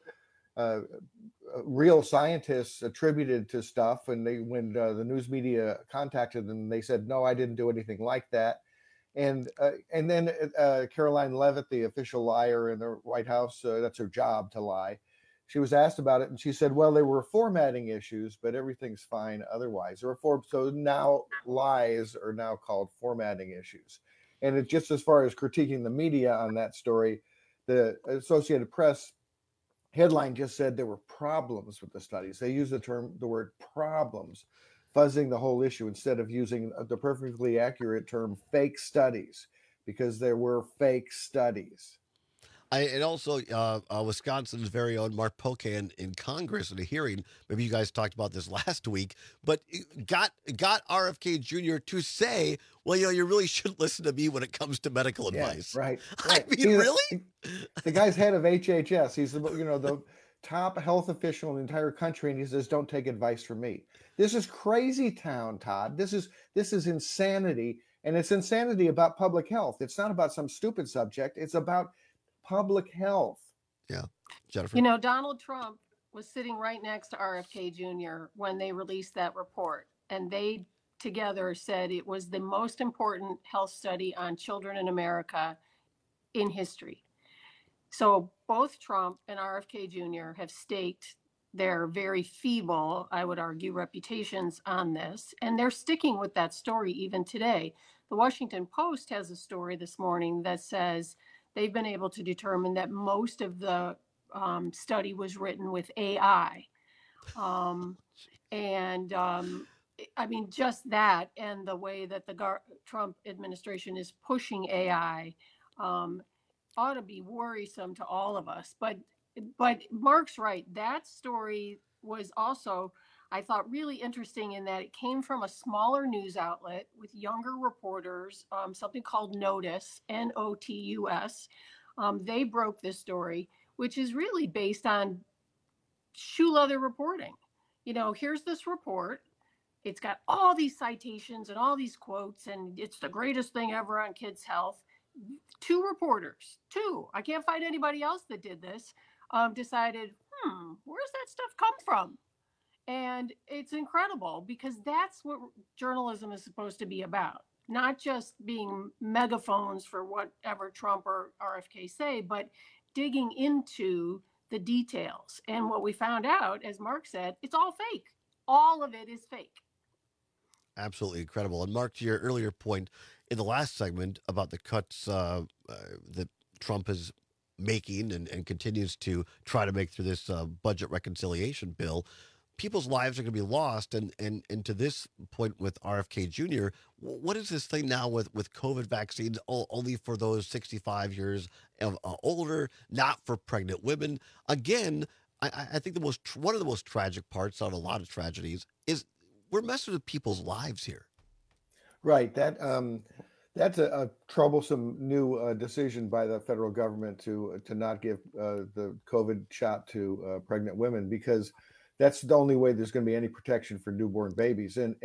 real scientists attributed to stuff, and when the news media contacted them, they said, "No, I didn't do anything like that." And then Caroline Leavitt, the official liar in the White House, that's her job to lie. She was asked about it, and she said, well, there were formatting issues, but everything's fine otherwise. So now lies are now called formatting issues. And it just as far as critiquing the media on that story, the Associated Press headline just said there were problems with the studies. They use the word problems, fuzzing the whole issue instead of using the perfectly accurate term fake studies, because there were fake studies. And also Wisconsin's very own Mark Pocan in Congress in a hearing, maybe you guys talked about this last week, but got RFK Jr. to say, well, you really shouldn't listen to me when it comes to medical advice. Right. I mean, really? The guy's head of HHS. He's the top health official in the entire country, and he says, don't take advice from me. This is crazy town, Todd. This is insanity, and it's insanity about public health. It's not about some stupid subject. It's about public health. Yeah. Jennifer? Donald Trump was sitting right next to RFK Jr. when they released that report, and they together said it was the most important health study on children in America in history. So both Trump and RFK Jr. have staked their very feeble, I would argue, reputations on this, and they're sticking with that story even today. The Washington Post has a story this morning that says they've been able to determine that most of the study was written with AI. Just that, and the way that the Trump administration is pushing AI ought to be worrisome to all of us. But Mark's right. That story was also, I thought, really interesting in that it came from a smaller news outlet with younger reporters, something called Notus, Notus. They broke this story, which is really based on shoe leather reporting. Here's this report. It's got all these citations and all these quotes, and it's the greatest thing ever on kids' health. Two reporters, I can't find anybody else that did this, decided, where's that stuff come from? And it's incredible because that's what journalism is supposed to be about. Not just being megaphones for whatever Trump or RFK say, but digging into the details. And what we found out, as Mark said, it's all fake. All of it is fake. Absolutely incredible. And Mark, to your earlier point in the last segment about the cuts that Trump is making and continues to try to make through this budget reconciliation bill, people's lives are going to be lost. And to this point with RFK Jr., what is this thing now with COVID vaccines only for those 65 years of older, not for pregnant women? Again, I think one of the most tragic parts out of a lot of tragedies is we're messing with people's lives here. Right. That's a troublesome new decision by the federal government to not give the COVID shot to pregnant women, because that's the only way there's going to be any protection for newborn babies. And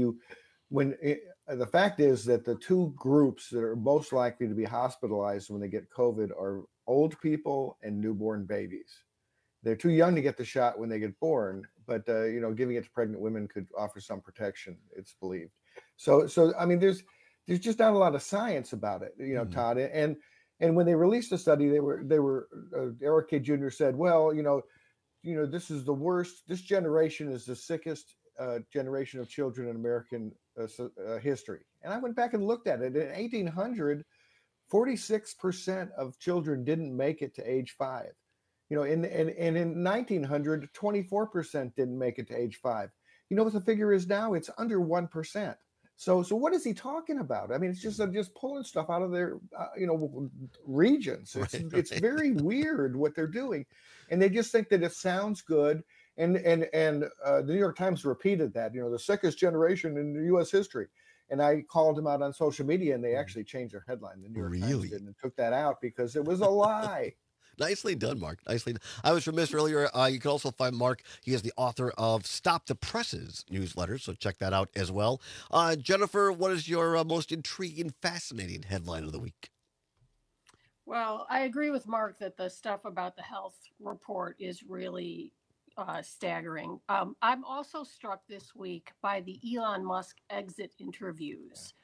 the fact is that the two groups that are most likely to be hospitalized when they get COVID are old people and newborn babies. They're too young to get the shot when they get born, but giving it to pregnant women could offer some protection, it's believed. So I mean, there's just not a lot of science about it, Todd. And when they released the study, Eric K. Jr. said, well, this is the worst. This generation is the sickest generation of children in American history. And I went back and looked at it. In 1800, 46% of children didn't make it to age 5. In 1900, 24% didn't make it to age 5. You know what the figure is now? It's under 1%. So what is he talking about? I mean, it's just pulling stuff out of their regions. It's very weird what they're doing, and they just think that it sounds good. And the New York Times repeated that, the sickest generation in U.S. history. And I called them out on social media, and they actually changed their headline. The New York Times did, and took that out because it was a lie. Nicely done, Mark. Nicely done. I was remiss earlier. You can also find Mark. He is the author of Stop the Presses newsletter, so check that out as well. Jennifer, what is your most intriguing, fascinating headline of the week? Well, I agree with Mark that the stuff about the health report is really staggering. I'm also struck this week by the Elon Musk exit interviews.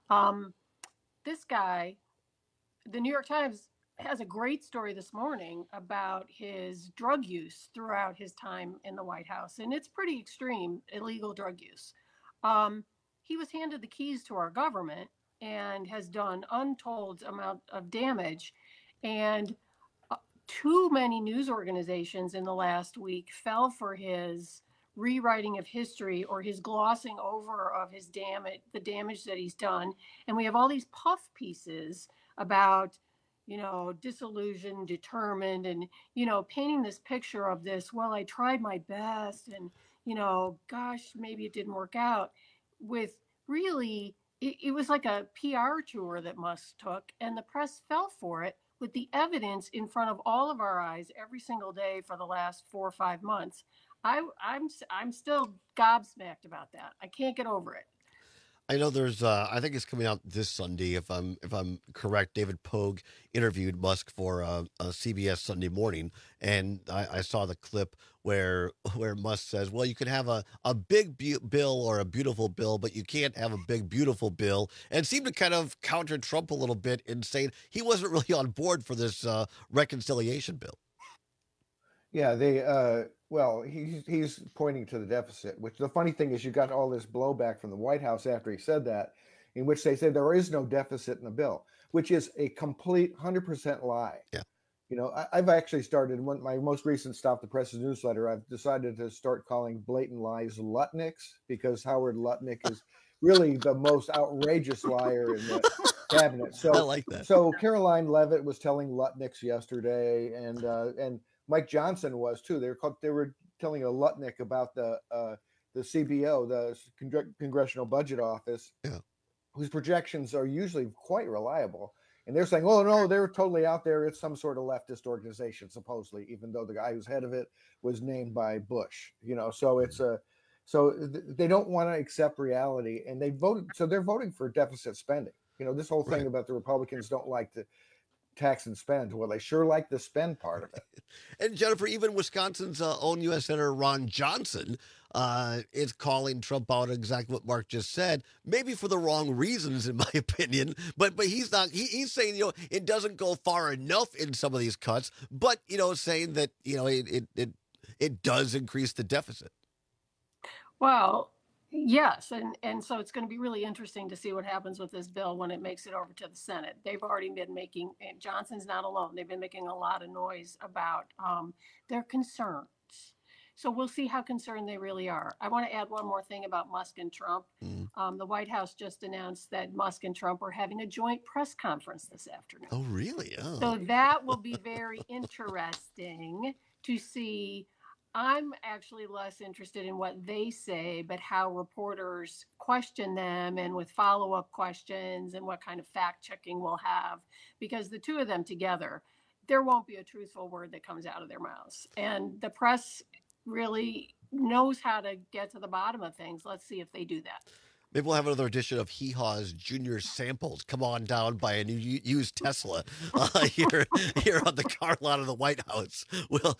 This guy, the New York Times has a great story this morning about his drug use throughout his time in the White House. And it's pretty extreme, illegal drug use. He was handed the keys to our government and has done untold amount of damage. And too many news organizations in the last week fell for his rewriting of history or his glossing over of his the damage that he's done. And we have all these puff pieces about disillusioned, determined, and, painting this picture of this, well, I tried my best and, gosh, maybe it didn't work out, with really, it was like a PR tour that Musk took, and the press fell for it with the evidence in front of all of our eyes every single day for the last 4 or 5 months. I'm still gobsmacked about that. I can't get over it. I know there's, I think it's coming out this Sunday, if I'm correct. David Pogue interviewed Musk for a CBS Sunday Morning, and I saw the clip where Musk says, well, you can have a big bill or a beautiful bill, but you can't have a big, beautiful bill, and seemed to kind of counter Trump a little bit in saying he wasn't really on board for this reconciliation bill. Yeah, well, he's pointing to the deficit, which the funny thing is you got all this blowback from the White House after he said that, in which they said there is no deficit in the bill, which is a complete 100% lie. Yeah. I've actually started my most recent Stop the Presses newsletter. I've decided to start calling blatant lies Lutnicks, because Howard Lutnick is really the most outrageous liar in the cabinet. So I like that. So Caroline Leavitt was telling Lutnicks yesterday, and Mike Johnson was too. They were telling a Lutnick about the CBO, the Congressional Budget Office, whose projections are usually quite reliable. And they're saying, oh, no, they're totally out there. It's some sort of leftist organization, supposedly, even though the guy who's head of it was named by Bush. So it's so they don't want to accept reality, and they voted. So they're voting for deficit spending. This whole thing about the Republicans don't like to tax and spend. Well, they sure like the spend part of it. And Jennifer, even Wisconsin's own U.S. Senator Ron Johnson is calling Trump out exactly what Mark just said, maybe for the wrong reasons, in my opinion. But he's not. He's saying, it doesn't go far enough in some of these cuts, but, saying that, it does increase the deficit. Well, yes. And so it's going to be really interesting to see what happens with this bill when it makes it over to the Senate. They've already been making, and Johnson's not alone, they've been making a lot of noise about their concerns. So we'll see how concerned they really are. I want to add one more thing about Musk and Trump. The White House just announced that Musk and Trump are having a joint press conference this afternoon. Oh, really? Oh. So that will be very interesting to see. I'm actually less interested in what they say, but how reporters question them and with follow-up questions and what kind of fact-checking we'll have, because the two of them together, there won't be a truthful word that comes out of their mouths. And the press really knows how to get to the bottom of things. Let's see if they do that. Maybe we'll have another edition of Hee Haw's Junior Samples. Come on down by a new used Tesla here on the car lot of the White House. Well,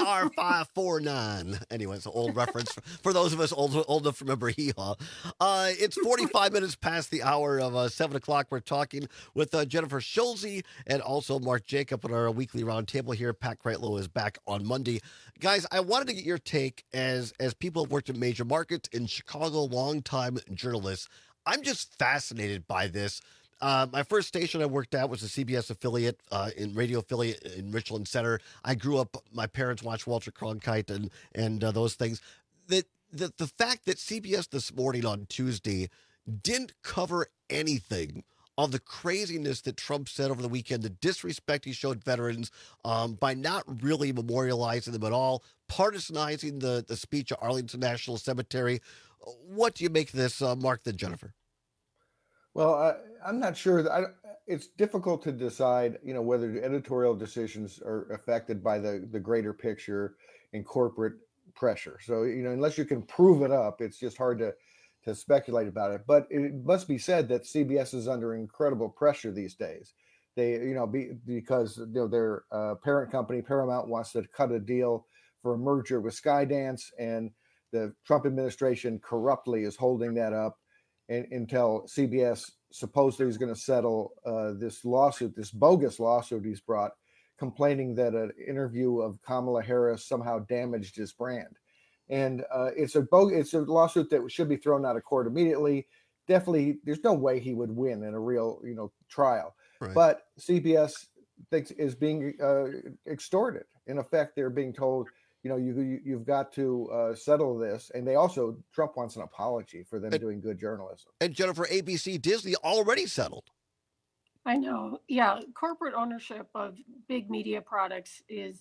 BR549. Anyway, it's an old reference for those of us old enough to remember Hee Haw. It's 45 minutes past the hour of 7 o'clock. We're talking with Jennifer Schulze and also Mark Jacob on our weekly roundtable here. Pat Kreitlow is back on Monday. Guys, I wanted to get your take as people have worked in major markets in Chicago, long-time journalists. I'm just fascinated by this. My first station I worked at was a CBS affiliate, radio affiliate in Richland Center. I grew up, my parents watched Walter Cronkite and those things. The fact that CBS This Morning on Tuesday didn't cover anything of the craziness that Trump said over the weekend, the disrespect he showed veterans by not really memorializing them at all, partisanizing the speech at Arlington National Cemetery. What do you make of this, Mark, then Jennifer? Well, I'm not sure. It's difficult to decide, whether the editorial decisions are affected by the greater picture and corporate pressure. So, unless you can prove it up, it's just hard to speculate about it. But it must be said that CBS is under incredible pressure these days. They, because their parent company, Paramount, wants to cut a deal for a merger with Skydance, and the Trump administration corruptly is holding that up until CBS supposedly is going to settle this lawsuit, this bogus lawsuit he's brought, complaining that an interview of Kamala Harris somehow damaged his brand. And it's a lawsuit that should be thrown out of court immediately. Definitely, there's no way he would win in a real, trial. Right. But CBS thinks is being extorted. In effect, they're being told, you've got to settle this. And Trump wants an apology for them doing good journalism. And Jennifer, ABC, Disney already settled. I know. Yeah. Corporate ownership of big media products is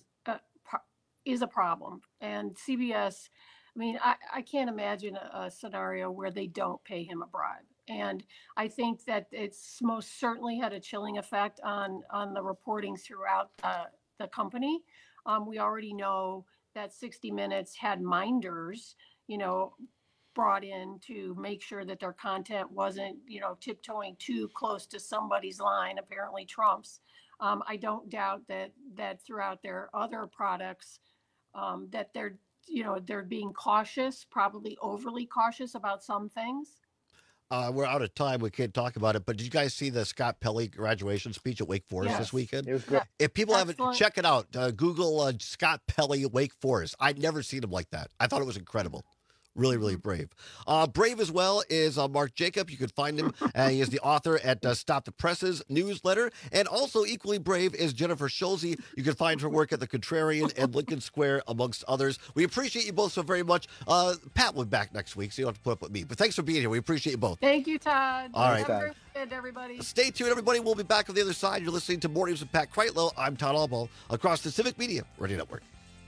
a problem. And CBS, I can't imagine a scenario where they don't pay him a bribe. And I think that it's most certainly had a chilling effect on the reporting throughout the company. We already know that 60 Minutes had minders, brought in to make sure that their content wasn't, tiptoeing too close to somebody's line, apparently Trump's. I don't doubt that throughout their other products, that they're being cautious, probably overly cautious about some things. We're out of time. We can't talk about it. But did you guys see the Scott Pelley graduation speech at Wake Forest this weekend? It was great. If people haven't, check it out. Google Scott Pelley, Wake Forest. I'd never seen him like that. I thought it was incredible. Really, really brave. Brave as well is Mark Jacob. You can find him. He is the author at Stop the Press's newsletter. And also equally brave is Jennifer Schulze. You can find her work at The Contrarian and Lincoln Square, amongst others. We appreciate you both so very much. Pat will be back next week, so you don't have to put up with me. But thanks for being here. We appreciate you both. Thank you, Todd. All right. Have a great weekend, everybody. Stay tuned, everybody. We'll be back on the other side. You're listening to Mornings with Pat Kreitlow. I'm Todd Albaugh across the Civic Media Radio Network.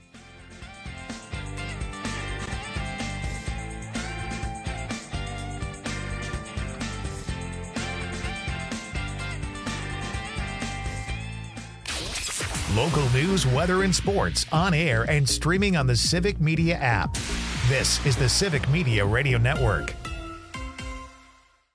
Local news, weather, and sports on air and streaming on the Civic Media app. This is the Civic Media Radio Network.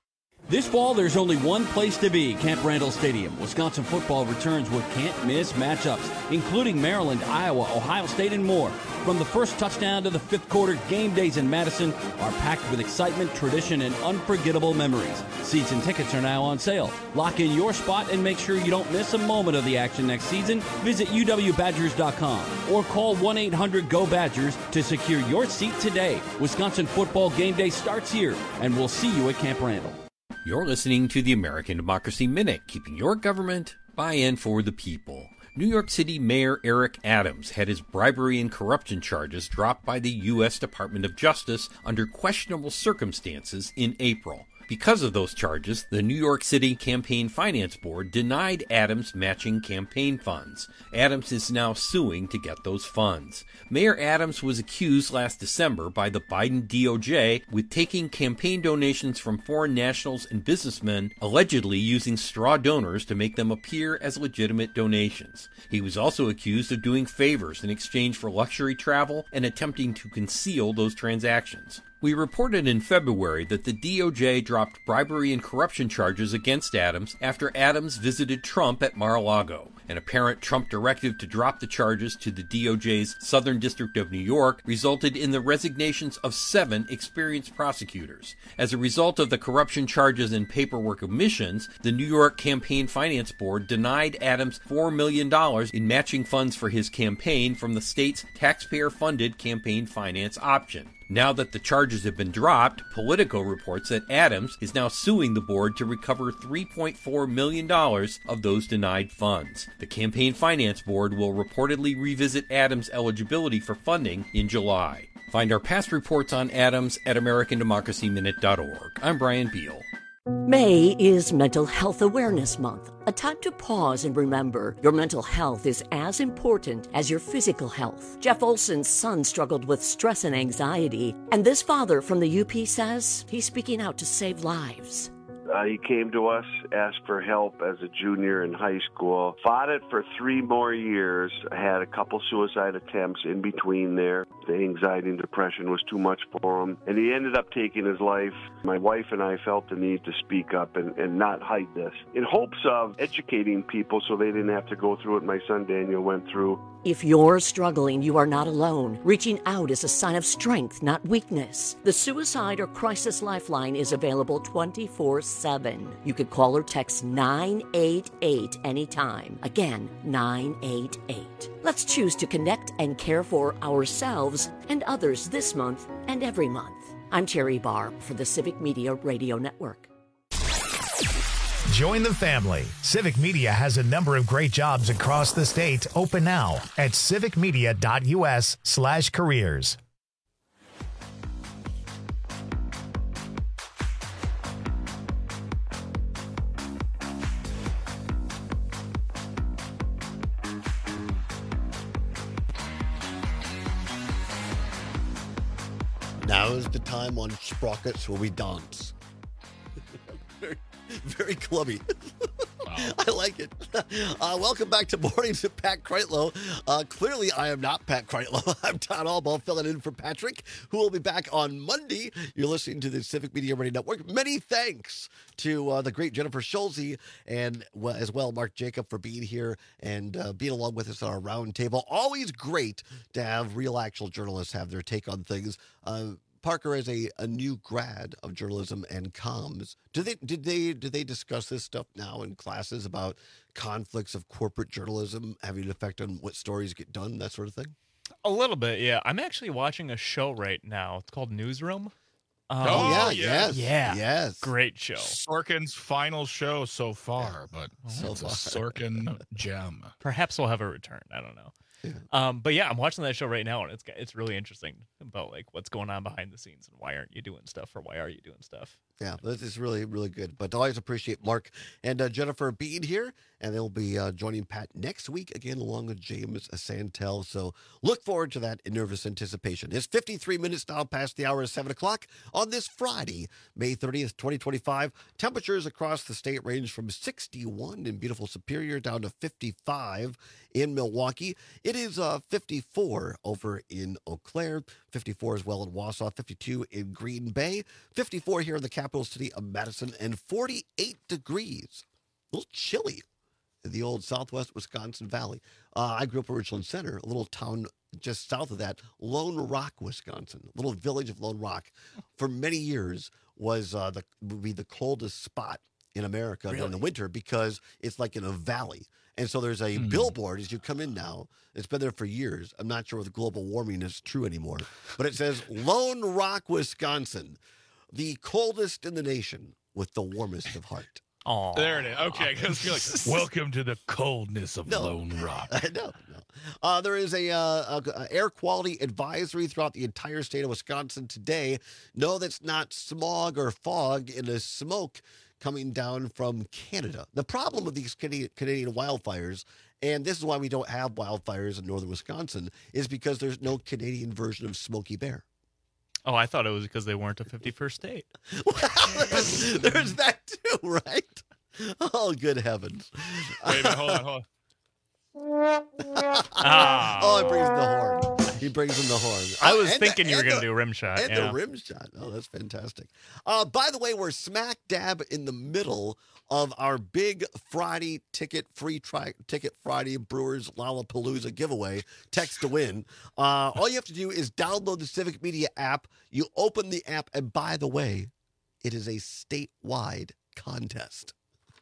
This fall, there's only one place to be, Camp Randall Stadium. Wisconsin football returns with can't-miss matchups, including Maryland, Iowa, Ohio State, and more. From the first touchdown to the fifth quarter, game days in Madison are packed with excitement, tradition, and unforgettable memories. Seats and tickets are now on sale. Lock in your spot and make sure you don't miss a moment of the action next season. Visit uwbadgers.com or call 1-800-GO-BADGERS to secure your seat today. Wisconsin football game day starts here, and we'll see you at Camp Randall. You're listening to the American Democracy Minute, keeping your government by and for the people. New York City Mayor Eric Adams had his bribery and corruption charges dropped by the U.S. Department of Justice under questionable circumstances in April. Because of those charges, the New York City Campaign Finance Board denied Adams matching campaign funds. Adams is now suing to get those funds. Mayor Adams was accused last December by the Biden DOJ with taking campaign donations from foreign nationals and businessmen, allegedly using straw donors to make them appear as legitimate donations. He was also accused of doing favors in exchange for luxury travel and attempting to conceal those transactions. We reported in February that the DOJ dropped bribery and corruption charges against Adams after Adams visited Trump at Mar-a-Lago. An apparent Trump directive to drop the charges to the DOJ's Southern District of New York resulted in the resignations of 7 experienced prosecutors. As a result of the corruption charges and paperwork omissions, the New York Campaign Finance Board denied Adams $4 million in matching funds for his campaign from the state's taxpayer-funded campaign finance option. Now that the charges have been dropped, Politico reports that Adams is now suing the board to recover $3.4 million of those denied funds. The Campaign Finance Board will reportedly revisit Adams' eligibility for funding in July. Find our past reports on Adams at AmericanDemocracyMinute.org. I'm Brian Beal. May is Mental Health Awareness Month, a time to pause and remember your mental health is as important as your physical health. Jeff Olson's son struggled with stress and anxiety, and this father from the UP says he's speaking out to save lives. He came to us, asked for help as a junior in high school, fought it for 3 more years, had a couple suicide attempts in between there. The anxiety and depression was too much for him, and he ended up taking his life. My wife and I felt the need to speak up and not hide this, in hopes of educating people so they didn't have to go through what my son Daniel went through. If you're struggling, you are not alone. Reaching out is a sign of strength, not weakness. The Suicide or Crisis Lifeline is available 24/7. You could call or text 988 anytime. Again, 988. Let's choose to connect and care for ourselves and others this month and every month. I'm Terry Barr for the Civic Media Radio Network. Join the family. Civic Media has a number of great jobs across the state open now at civicmedia.us/careers. Now is the time on Sprockets where we dance. Very clubby. Wow. I like it. Welcome back to Mornings with Pat Kreitlow. Clearly, I am not Pat Kreitlow. I'm Todd Albaugh filling in for Patrick, who will be back on Monday. You're listening to the Civic Media Radio Network. Many thanks to the great Jennifer Schulze and as well Mark Jacob for being here and being along with us on our round table. Always great to have real actual journalists have their take on things. Parker, as a new grad of journalism and comms, did they discuss this stuff now in classes about conflicts of corporate journalism having an effect on what stories get done, that sort of thing? A little bit, yeah. I'm actually watching a show right now. It's called Newsroom. Yes. Great show. Sorkin's final show so far, but it's a Sorkin gem. Perhaps we'll have a return. I don't know. But yeah, I'm watching that show right now, and it's really interesting about like what's going on behind the scenes and why aren't you doing stuff or why are you doing stuff. Yeah, this is really, really good. But I always appreciate Mark and Jennifer being here, and they'll be joining Pat next week again along with James Santel. So look forward to that in nervous anticipation. It's 53 minutes now past the hour of 7 o'clock on this Friday, May 30th, 2025. Temperatures across the state range from 61 in beautiful Superior down to 55 in Milwaukee. It is 54 over in Eau Claire, 54 as well in Wausau, 52 in Green Bay, 54 here in the capital city of Madison, and 48 degrees. A little chilly in the old southwest Wisconsin Valley. I grew up in Richland Center, a little town just south of that, Lone Rock, Wisconsin, a little village of Lone Rock. For many years would be the coldest spot in America during the winter because it's like in a valley. And so there's a billboard as you come in now. It's been there for years. I'm not sure if global warming is true anymore. But it says, Lone Rock, Wisconsin, the coldest in the nation with the warmest of heart. Oh, there it is. Okay, because you're like, welcome to the coldness of Lone Rock. No. There is a air quality advisory throughout the entire state of Wisconsin today. No, that's not smog or fog. It is smoke coming down from Canada. The problem with these Canadian wildfires, and this is why we don't have wildfires in northern Wisconsin, is because there's no Canadian version of Smokey Bear. Oh, I thought it was because they weren't a 51st state. Well, there's that too, right? Oh, good heavens. Wait a minute, hold on. Oh, it brings the horn. He brings in the horn. I was thinking you were going to do a rim shot. And the rim shot. Oh, that's fantastic. By the way, we're smack dab in the middle of our big Friday Ticket Friday Brewers Lollapalooza giveaway. Text to win. All you have to do is download the Civic Media app. You open the app, and by the way, it is a statewide contest.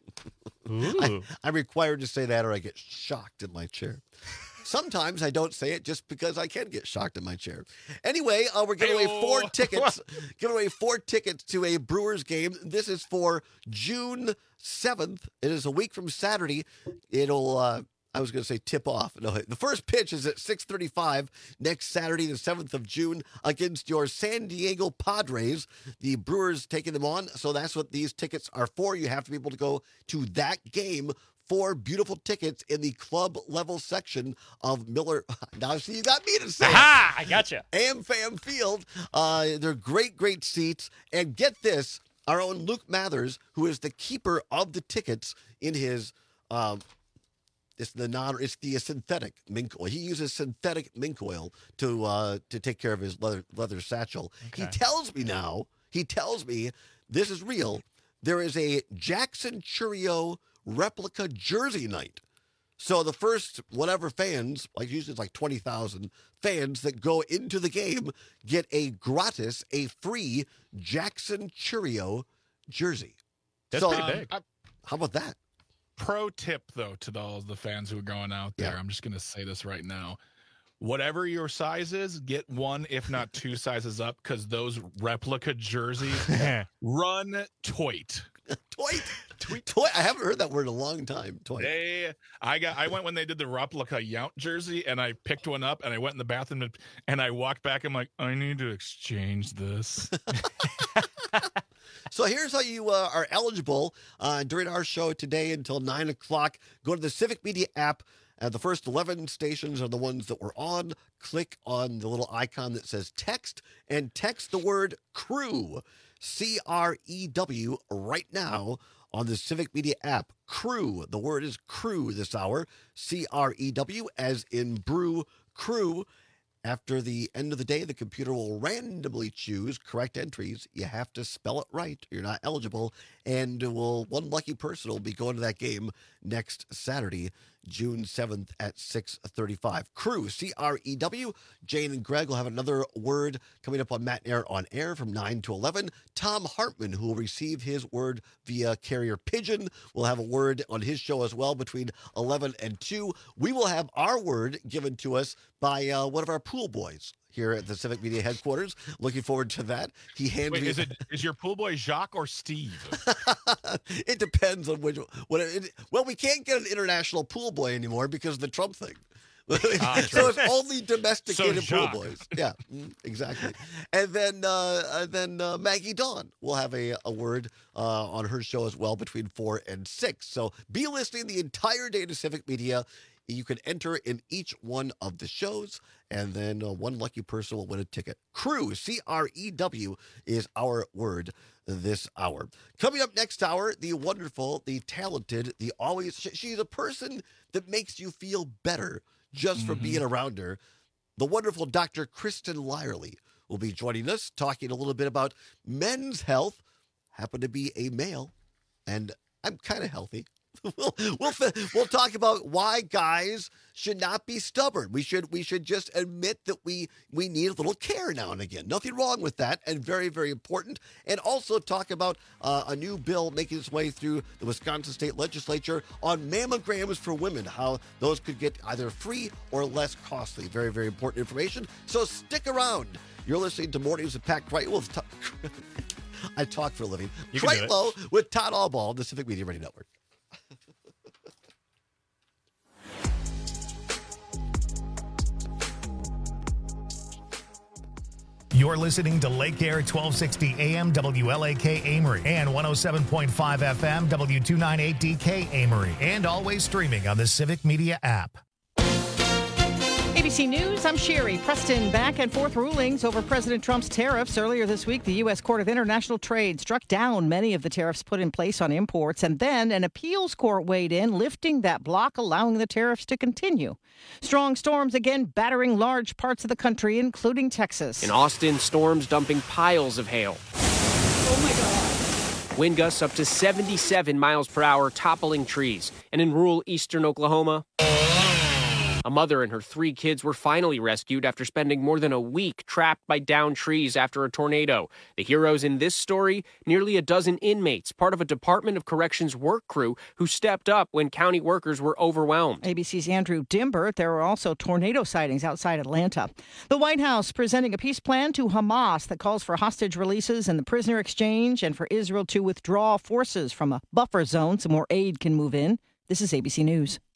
I'm required to say that or I get shocked in my chair. Sometimes I don't say it just because I can get shocked in my chair. Anyway, we're giving away 4 tickets. Giving away 4 tickets to a Brewers game. This is for June 7th. It is a week from Saturday. It'll, I was going to say tip off. No, the first pitch is at 6:35 next Saturday, the 7th of June, against your San Diego Padres. The Brewers taking them on, so that's what these tickets are for. You have to be able to go to that game. 4 beautiful tickets in the club level section of Miller. Now, see, you got me to say Aha! I got you. AmFam Field. They're great seats. And get this, our own Luke Mathers, who is the keeper of the tickets in his, it's the synthetic mink oil. He uses synthetic mink oil to take care of his leather satchel. Okay. He tells me this is real. There is a Jackson Chourio replica jersey night. So the first whatever fans, like usually it's like 20,000 fans that go into the game get a free Jackson Chourio jersey. That's pretty big. How about that? Pro tip, though, to all the fans who are going out there, I'm just going to say this right now. Whatever your size is, get 1, if not 2 sizes up, because those replica jerseys run toit. Toy. I haven't heard that word in a long time. Toy. I went when they did the replica Yount jersey, and I picked one up, and I went in the bathroom, and I walked back. I'm like, I need to exchange this. So here's how you are eligible during our show today until 9 o'clock. Go to the Civic Media app. The first 11 stations are the ones that we're on. Click on the little icon that says text and text the word CREW, CREW, right now on the Civic Media app. CREW. The word is CREW this hour. CREW as in brew crew. After the end of the day, the computer will randomly choose correct entries. You have to spell it right. You're not eligible. And one lucky person will be going to that game next Saturday, June 7th at 6:35. CREW, CREW. Jane and Greg will have another word coming up on Matt and Air on Air from 9 to 11. Tom Hartman, who will receive his word via carrier pigeon, will have a word on his show as well between 11 and 2. We will have our word given to us by one of our pool boys here at the Civic Media headquarters. Looking forward to that. He hands me. Is your pool boy Jacques or Steve? It depends on which. Well, we can't get an international pool boy anymore because of the Trump thing. So it's only domesticated pool boys. Yeah, exactly. And then Maggie Dawn will have a word on her show as well between 4 and 6. So be listening the entire day to Civic Media. You can enter in each one of the shows, and then one lucky person will win a ticket. CREW, CREW, is our word this hour. Coming up next hour, the wonderful, the talented, the always... She's a person that makes you feel better just from being around her. The wonderful Dr. Kristen Lyerly will be joining us, talking a little bit about men's health, happen to be a male, and I'm kind of healthy. We'll talk about why guys should not be stubborn. We should just admit that we need a little care now and again. Nothing wrong with that, and very, very important. And also talk about a new bill making its way through the Wisconsin State Legislature on mammograms for women, how those could get either free or less costly. Very, very important information. So stick around. You're listening to Mornings with Pat Kreitlow. I talk for a living. Kreitlow with Todd Allball, the Civic Media Radio Network. You're listening to Lake Air 1260 AM WLAK Amory and 107.5 FM W298DK Amory, and always streaming on the Civic Media app. ABC News, I'm Sherry. Preston, back and forth rulings over President Trump's tariffs. Earlier this week, the U.S. Court of International Trade struck down many of the tariffs put in place on imports, and then an appeals court weighed in, lifting that block, allowing the tariffs to continue. Strong storms again battering large parts of the country, including Texas. In Austin, storms dumping piles of hail. Oh, my God. Wind gusts up to 77 miles per hour, toppling trees. And in rural eastern Oklahoma, a mother and her 3 kids were finally rescued after spending more than a week trapped by downed trees after a tornado. The heroes in this story, nearly a dozen inmates, part of a Department of Corrections work crew who stepped up when county workers were overwhelmed. ABC's Andrew Dimbert. There were also tornado sightings outside Atlanta. The White House presenting a peace plan to Hamas that calls for hostage releases and the prisoner exchange, and for Israel to withdraw forces from a buffer zone so more aid can move in. This is ABC News.